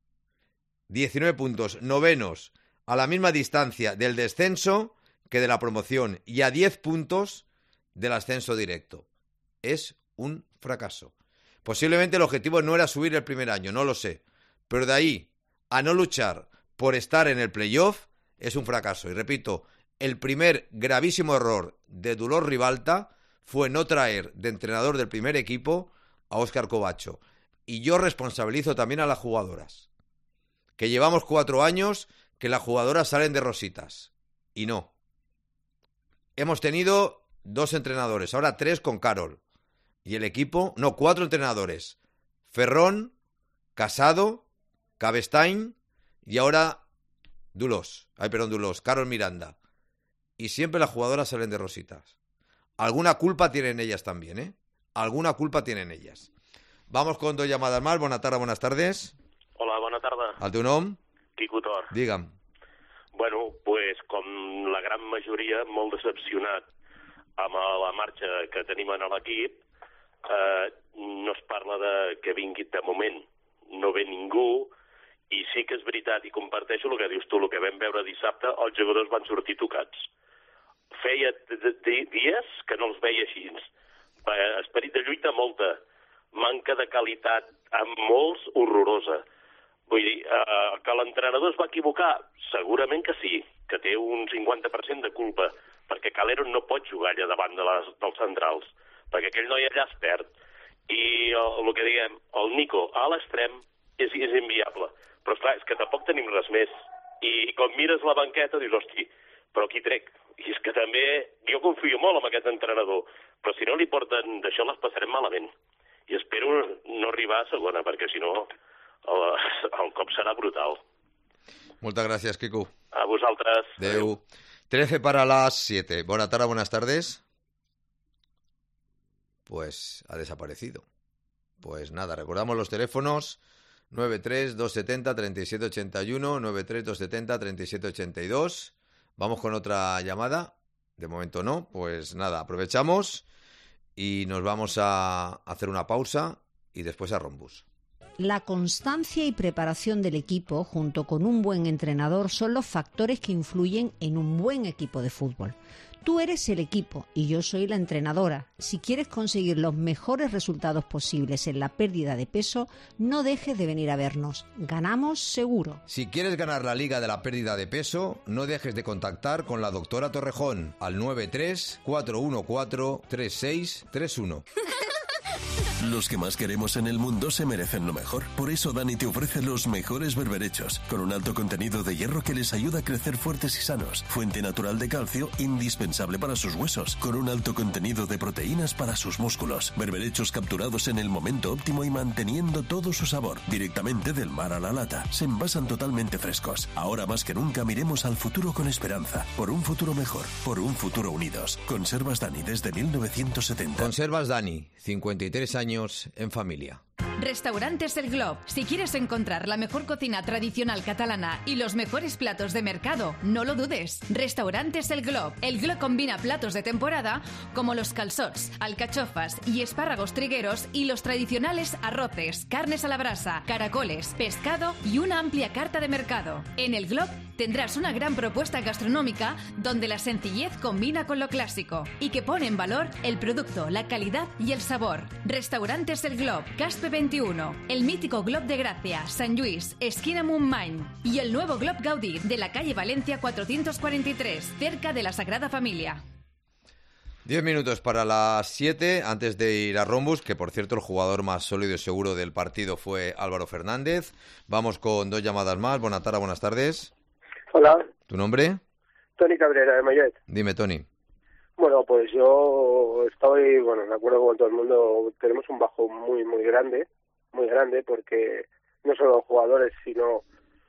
diecinueve puntos, novenos, a la misma distancia del descenso que de la promoción y a diez puntos del ascenso directo. Es un fracaso. Posiblemente el objetivo no era subir el primer año, no lo sé. Pero de ahí a no luchar por estar en el playoff es un fracaso. Y repito, el primer gravísimo error de Dolors Ribalta fue no traer de entrenador del primer equipo a Óscar Covacho. Y yo responsabilizo también a las jugadoras. Que llevamos cuatro años que las jugadoras salen de rositas. Y no. Hemos tenido dos entrenadores, ahora tres con Carol. Y el equipo, no, cuatro entrenadores. Ferrón, Casado, Cabestain y ahora Dulos. Ay, perdón, Dulos, Carol Miranda. Y siempre las jugadoras salen de rositas. Alguna culpa tienen ellas también, ¿eh? Alguna culpa tienen ellas. Vamos con dos llamadas más. Bona tarda, buenas tardes. Hola, bona tarda. El teu nom? Quico Tor. Digue'm. Bueno, pues com la gran majoria, molt decepcionat amb la marxa que tenim en l'equip. Eh, no es parla de que vingui de moment, no ve ningú, i sí que és veritat, i comparteixo el que dius tu, el que vam veure dissabte, els jugadors van sortir tocats. Feia dies que no els veia així. Esperit de lluita molta, manca de qualitat amb molts horrorosa. Vull dir, eh, que l'entrenador es va equivocar? Segurament que sí, que té un cinquanta per cent de culpa, perquè Calero no pot jugar allà davant de les, dels centrals, perquè aquell noi allà es perd. I el, el que diguem, el Nico a l'extrem és, és inviable. Però esclar, és que tampoc tenim res més. I quan mires la banqueta dius, hosti, però qui trec? I és que també, jo confio molt en aquest entrenador, però si no li porten d'això les passarem malament. I espero no arribar a segona, perquè si no el, el cop serà brutal. Muchas gracias, Quico. A vosaltres. Adeu. trece para las siete. Buenas tardes, buenas tardes. Pues ha desaparecido. Pues nada, recordamos los teléfonos nueve tres dos setenta treinta y siete ochenta y uno, nueve tres dos setenta treinta y siete ochenta y dos. Vamos con otra llamada. De momento no, pues nada, aprovechamos y nos vamos a hacer una pausa y después a Rombus. La constancia y preparación del equipo, junto con un buen entrenador, son los factores que influyen en un buen equipo de fútbol. Tú eres el equipo y yo soy la entrenadora. Si quieres conseguir los mejores resultados posibles en la pérdida de peso, no dejes de venir a vernos. Ganamos seguro. Si quieres ganar la Liga de la Pérdida de Peso, no dejes de contactar con la doctora Torrejón al nueve tres cuatro uno cuatro tres seis tres uno. Los que más queremos en el mundo se merecen lo mejor. Por eso Dani te ofrece los mejores berberechos, con un alto contenido de hierro que les ayuda a crecer fuertes y sanos. Fuente natural de calcio, indispensable para sus huesos, con un alto contenido de proteínas para sus músculos. Berberechos capturados en el momento óptimo y manteniendo todo su sabor. Directamente del mar a la lata. Se envasan totalmente frescos. Ahora más que nunca miremos al futuro con esperanza. Por un futuro mejor. Por un futuro unidos. Conservas Dani desde mil novecientos setenta. Conservas Dani, cincuenta y tres años en familia. Restaurantes El Glob. Si quieres encontrar la mejor cocina tradicional catalana y los mejores platos de mercado, no lo dudes. Restaurantes El Glob. El Glob combina platos de temporada como los calçots, alcachofas y espárragos trigueros y los tradicionales arroces, carnes a la brasa, caracoles, pescado y una amplia carta de mercado. En El Glob tendrás una gran propuesta gastronómica donde la sencillez combina con lo clásico y que pone en valor el producto, la calidad y el sabor. Restaurantes El Glob, Caspe veintiuno, el mítico Glob de Gracia, San Luis, esquina Montmany y el nuevo Glob Gaudí de la calle Valencia cuatrocientos cuarenta y tres, cerca de la Sagrada Familia. Diez minutos para las siete, antes de ir a Rombus, que por cierto el jugador más sólido y seguro del partido fue Álvaro Fernández. Vamos con dos llamadas más. Bonatara, buenas tardes. Hola. ¿Tu nombre? Toni Cabrera, de Mayet. Dime, Toni. Bueno, pues yo estoy, bueno, de acuerdo con todo el mundo, tenemos un bajo muy, muy grande, muy grande, porque no solo los jugadores, sino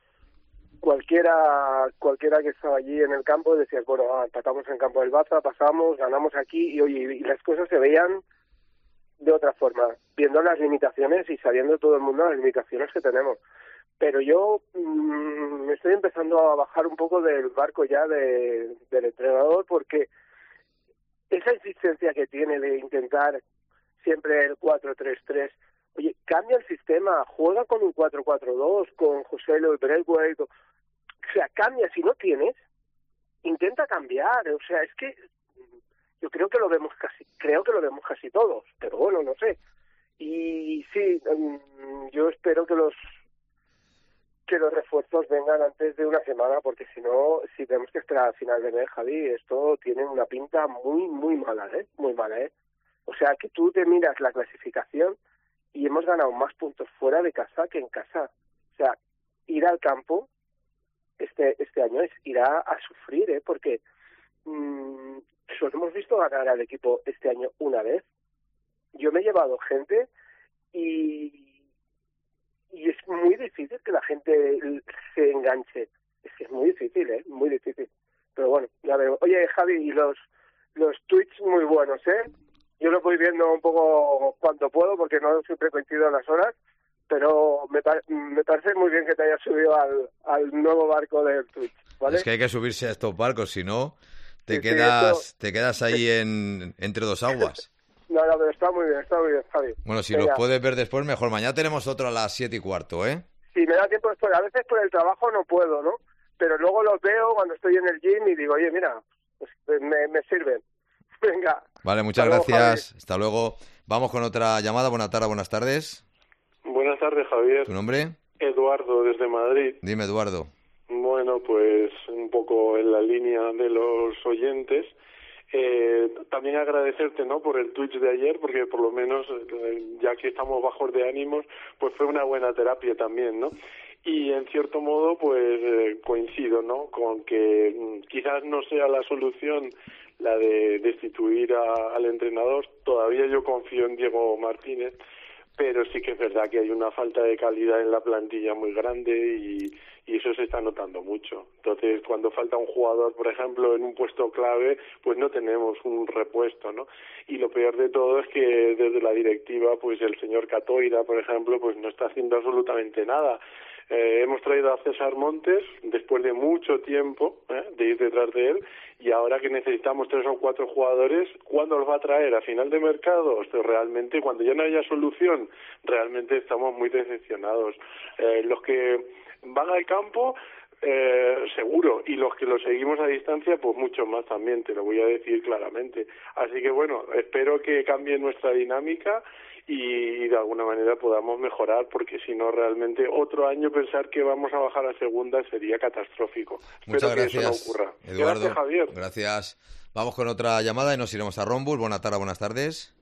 cualquiera cualquiera que estaba allí en el campo decía, bueno, ah, empatamos en campo del Baza, pasamos, ganamos aquí, y oye, y las cosas se veían de otra forma, viendo las limitaciones y sabiendo todo el mundo las limitaciones que tenemos. Pero yo mmm, me estoy empezando a bajar un poco del barco ya de, del entrenador, porque esa insistencia que tiene de intentar siempre el cuatro tres tres, oye, cambia el sistema, juega con un cuatro cuatro dos, con José Lo y Braithwaite, o sea, cambia, si no tienes, intenta cambiar, o sea, es que yo creo que lo vemos casi, creo que lo vemos casi todos, pero bueno, no sé. Y sí, yo espero que los que los refuerzos vengan antes de una semana, porque si no, si tenemos que esperar al final de mes, Javi, esto tiene una pinta muy, muy mala, ¿eh? Muy mala, ¿eh? O sea, que tú te miras la clasificación y hemos ganado más puntos fuera de casa que en casa. O sea, ir al campo este este año es ir a, a sufrir, ¿eh? Porque mmm, solo hemos visto ganar al equipo este año una vez. Yo me he llevado gente y... y es muy difícil que la gente se enganche. Es que es muy difícil, ¿eh? Muy difícil. Pero bueno, ya veo. Oye, Javi, y los los tweets muy buenos, ¿eh? Yo los voy viendo un poco cuando puedo, porque no siempre coincido en las horas, pero me, par me parece muy bien que te hayas subido al, al nuevo barco del Twitch, ¿vale? Es que hay que subirse a estos barcos, si no, te, sí, quedas, sí, esto... te quedas ahí en entre dos aguas. No, no, pero está muy bien, está muy bien, Javi. Bueno, si Venga. los puedes ver después, mejor. Mañana tenemos otro a las siete y cuarto, ¿eh? Si me da tiempo después, a veces por el trabajo no puedo, ¿no? Pero luego los veo cuando estoy en el gym y digo, oye, mira, pues me, me sirven. Venga. Vale, muchas Hasta gracias. Luego, Hasta luego. Vamos con otra llamada. Buenas tardes, buenas tardes. Buenas tardes, Javier. ¿Tu nombre? Eduardo, desde Madrid. Dime, Eduardo. Bueno, pues un poco en la línea de los oyentes. Eh, también agradecerte, ¿no?, por el Twitch de ayer, porque por lo menos, eh, ya que estamos bajos de ánimos, pues fue una buena terapia también, ¿no? Y en cierto modo, pues eh, coincido, ¿no?, con que mm, quizás no sea la solución la de destituir a, al entrenador. Todavía yo confío en Diego Martínez, pero sí que es verdad que hay una falta de calidad en la plantilla muy grande y, y eso se está notando mucho. Entonces, cuando falta un jugador, por ejemplo, en un puesto clave, pues no tenemos un repuesto, ¿no? Y lo peor de todo es que desde la directiva, pues el señor Catoira, por ejemplo, pues no está haciendo absolutamente nada. Eh, hemos traído a César Montes después de mucho tiempo ¿eh? de ir detrás de él, y ahora que necesitamos tres o cuatro jugadores, ¿cuándo los va a traer? ¿A final de mercado? Esto realmente, cuando ya no haya solución, realmente estamos muy decepcionados. Eh, los que van al campo, eh, seguro, y los que lo seguimos a distancia, pues mucho más también, te lo voy a decir claramente. Así que bueno, espero que cambie nuestra dinámica y de alguna manera podamos mejorar, porque si no, realmente otro año pensar que vamos a bajar a segunda sería catastrófico. Muchas Espero gracias, que eso no ocurra. Eduardo. Gracias, Javier. Gracias. Vamos con otra llamada y nos iremos a Rombus. Buenas tardes, buenas tardes.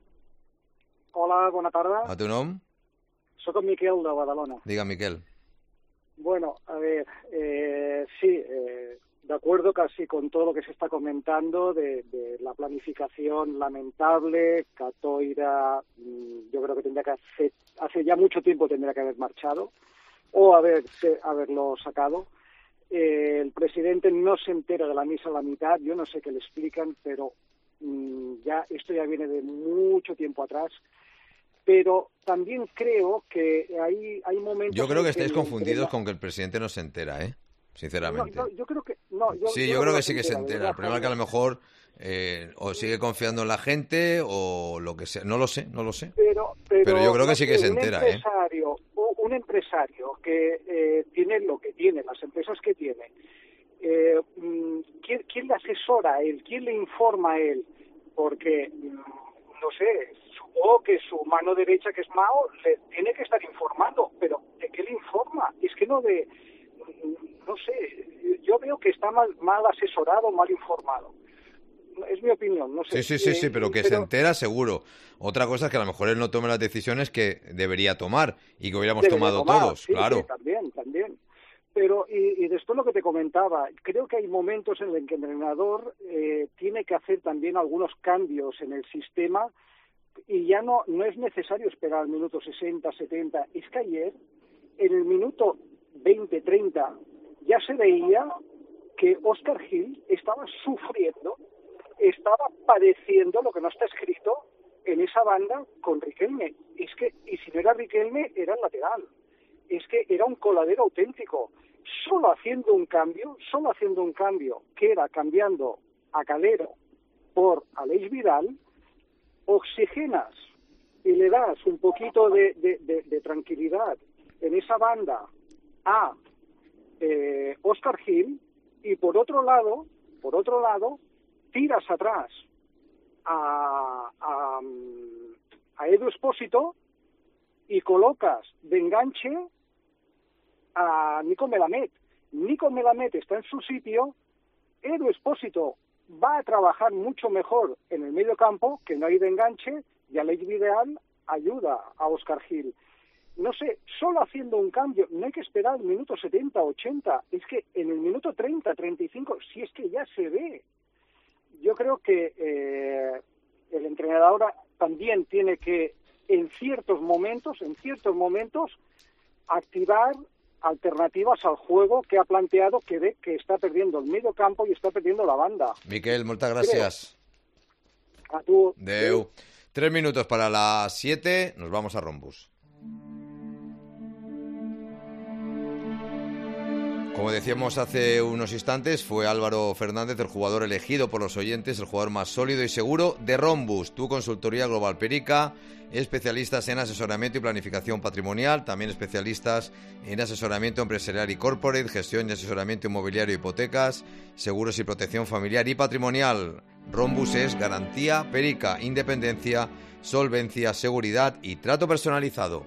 Hola, bona tarda. A tu nom? Soc en Miquel, de Badalona. Diga, Miquel. Bueno, a ver, eh, sí, eh, de acuerdo casi con todo lo que se está comentando de, de la planificación lamentable. Catoira, yo creo que tendría que hacer, hace ya mucho tiempo tendría que haber marchado o haberse, haberlo sacado. Eh, el presidente no se entera de la misa a la mitad, yo no sé qué le explican, pero mmm, ya esto ya viene de mucho tiempo atrás. pero también creo que hay, hay momentos... Yo creo que estáis el confundidos entrenador- con que el presidente no se entera, ¿eh? Sinceramente. No, no, yo creo que... No, yo, Sí, yo, no creo que lo sí que se entera, de entera. verdad, El problema es que a lo Javier. mejor eh, o sigue confiando en la gente o lo que sea. No lo sé, no lo sé. Pero, pero, Pero yo creo que sí que se un entera, ¿eh? empresario, u- un empresario que eh, tiene lo que tiene, las empresas que tiene, eh, mm, ¿quién, quién le asesora a él? ¿Quién le informa a él? Porque, mm, no sé, supongo que su mano derecha, que es Mao, le tiene que estar informando, pero ¿de qué le informa? Es que no de... mm, no sé, yo veo que está mal, mal asesorado, mal informado. Es mi opinión, no sé. Sí, sí, sí, sí, Eh, pero que se entera seguro. Otra cosa es que a lo mejor él no tome las decisiones que debería tomar y que hubiéramos Debería tomado tomar, todos, sí, claro. sí, también, también. Pero, y, y después lo que te comentaba, creo que hay momentos en los que el entrenador eh, tiene que hacer también algunos cambios en el sistema y ya no, no es necesario esperar al minuto sesenta, setenta. Es que ayer, en el minuto veinte, treinta, ya se veía que Óscar Gil estaba sufriendo, estaba padeciendo lo que no está escrito en esa banda con Riquelme. Es que, y si no era Riquelme, era el lateral. Es que era un coladero auténtico. Solo haciendo un cambio, solo haciendo un cambio, que era cambiando a Calero por Aleix Vidal, oxigenas y le das un poquito de, de, de, de tranquilidad en esa banda a eh, Óscar Gil, y por otro lado, por otro lado, tiras atrás a, a, a Edu Espósito y colocas de enganche a Nico Melamed. Nico Melamed está en su sitio, Edu Espósito va a trabajar mucho mejor en el medio campo, que no hay de enganche, y Aleix Vidal ayuda a Óscar Gil. No sé, solo haciendo un cambio, no hay que esperar el minuto setenta, ochenta, es que en el minuto treinta, treinta y cinco, si es que ya se ve. Yo creo que eh, el entrenador también tiene que, en ciertos momentos, en ciertos momentos, activar alternativas al juego que ha planteado, que ve que está perdiendo el medio campo y está perdiendo la banda. Miquel, muchas gracias. A tu... Deu. Tres minutos para las siete, nos vamos a Rombus. Como decíamos hace unos instantes, fue Álvaro Fernández el jugador elegido por los oyentes, el jugador más sólido y seguro de Rombus, tu consultoría global Perica, especialistas en asesoramiento y planificación patrimonial, también especialistas en asesoramiento empresarial y corporate, gestión y asesoramiento inmobiliario, hipotecas, seguros y protección familiar y patrimonial. Rombus es garantía Perica, independencia, solvencia, seguridad y trato personalizado.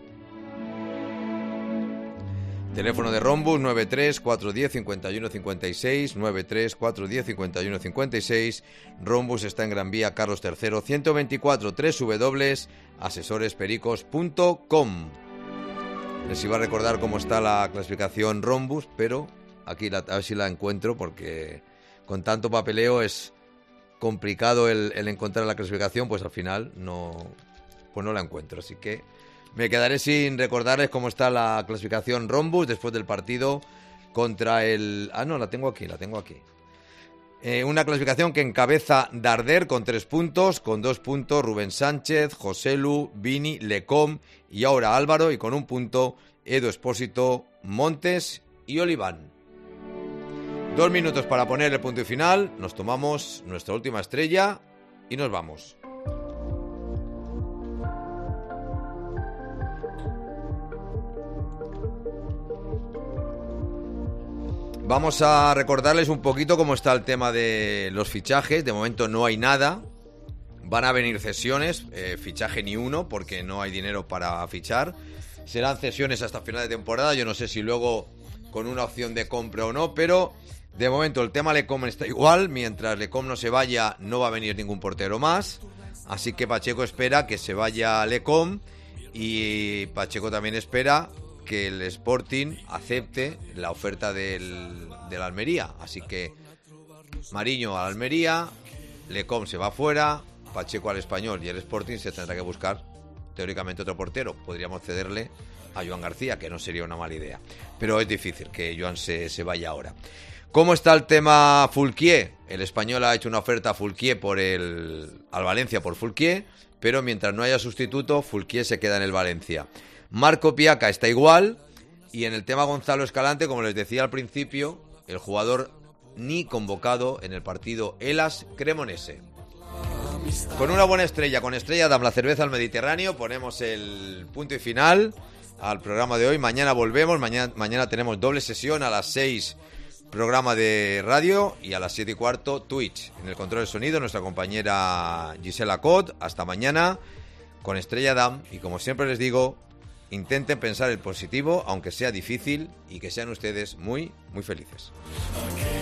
Teléfono de Rombus nueve tres cuatro uno cero cincuenta y uno cincuenta y seis, nueve tres cuatro uno cero cincuenta y uno cincuenta y seis. Rombus está en Gran Vía Carlos tercero, ciento veinticuatro, doble u doble u doble u punto asesores pericos punto com. Les iba a recordar cómo está la clasificación Rombus, pero aquí la, a ver si la encuentro, porque con tanto papeleo es complicado el, el encontrar la clasificación, pues al final no, pues no la encuentro, así que me quedaré sin recordarles cómo está la clasificación Rombus después del partido contra el... Ah, no, la tengo aquí, la tengo aquí. Eh, una clasificación que encabeza Darder con tres puntos, con dos puntos Rubén Sánchez, Joselu, Vini, Lecom y ahora Álvaro, y con un punto Edu Espósito, Montes y Oliván. Dos minutos para poner el punto y final, nos tomamos nuestra última estrella y nos vamos. Vamos a recordarles un poquito cómo está el tema de los fichajes. De momento no hay nada. Van a venir cesiones, eh, fichaje ni uno, porque no hay dinero para fichar. Serán cesiones hasta final de temporada. Yo no sé si luego con una opción de compra o no, pero de momento el tema Lecom está igual. Mientras Lecom no se vaya, no va a venir ningún portero más. Así que Pacheco espera que se vaya Lecom, y Pacheco también espera que el Sporting acepte la oferta del, del Almería. Así que Mariño al Almería, Lecom se va fuera, Pacheco al Español, y el Sporting se tendrá que buscar teóricamente otro portero. Podríamos cederle a Joan García, que no sería una mala idea, pero es difícil que Joan se, se vaya ahora. ¿Cómo está el tema Fulquier? El Español ha hecho una oferta a Fulquier por el, al Valencia por Fulquier, pero mientras no haya sustituto, Fulquier se queda en el Valencia. Marco Piaca está igual, y en el tema Gonzalo Escalante, como les decía al principio, el jugador ni convocado en el partido Elas-Cremonese. Con una buena estrella, con Estrella Damm, la cerveza al Mediterráneo, ponemos el punto y final al programa de hoy. Mañana volvemos, mañana, mañana tenemos doble sesión a las seis, programa de radio, y a las siete y cuarto Twitch. En el control de sonido nuestra compañera Gisela Cot. Hasta mañana con Estrella Damm, y como siempre les digo, intenten pensar el positivo, aunque sea difícil, y que sean ustedes muy, muy felices.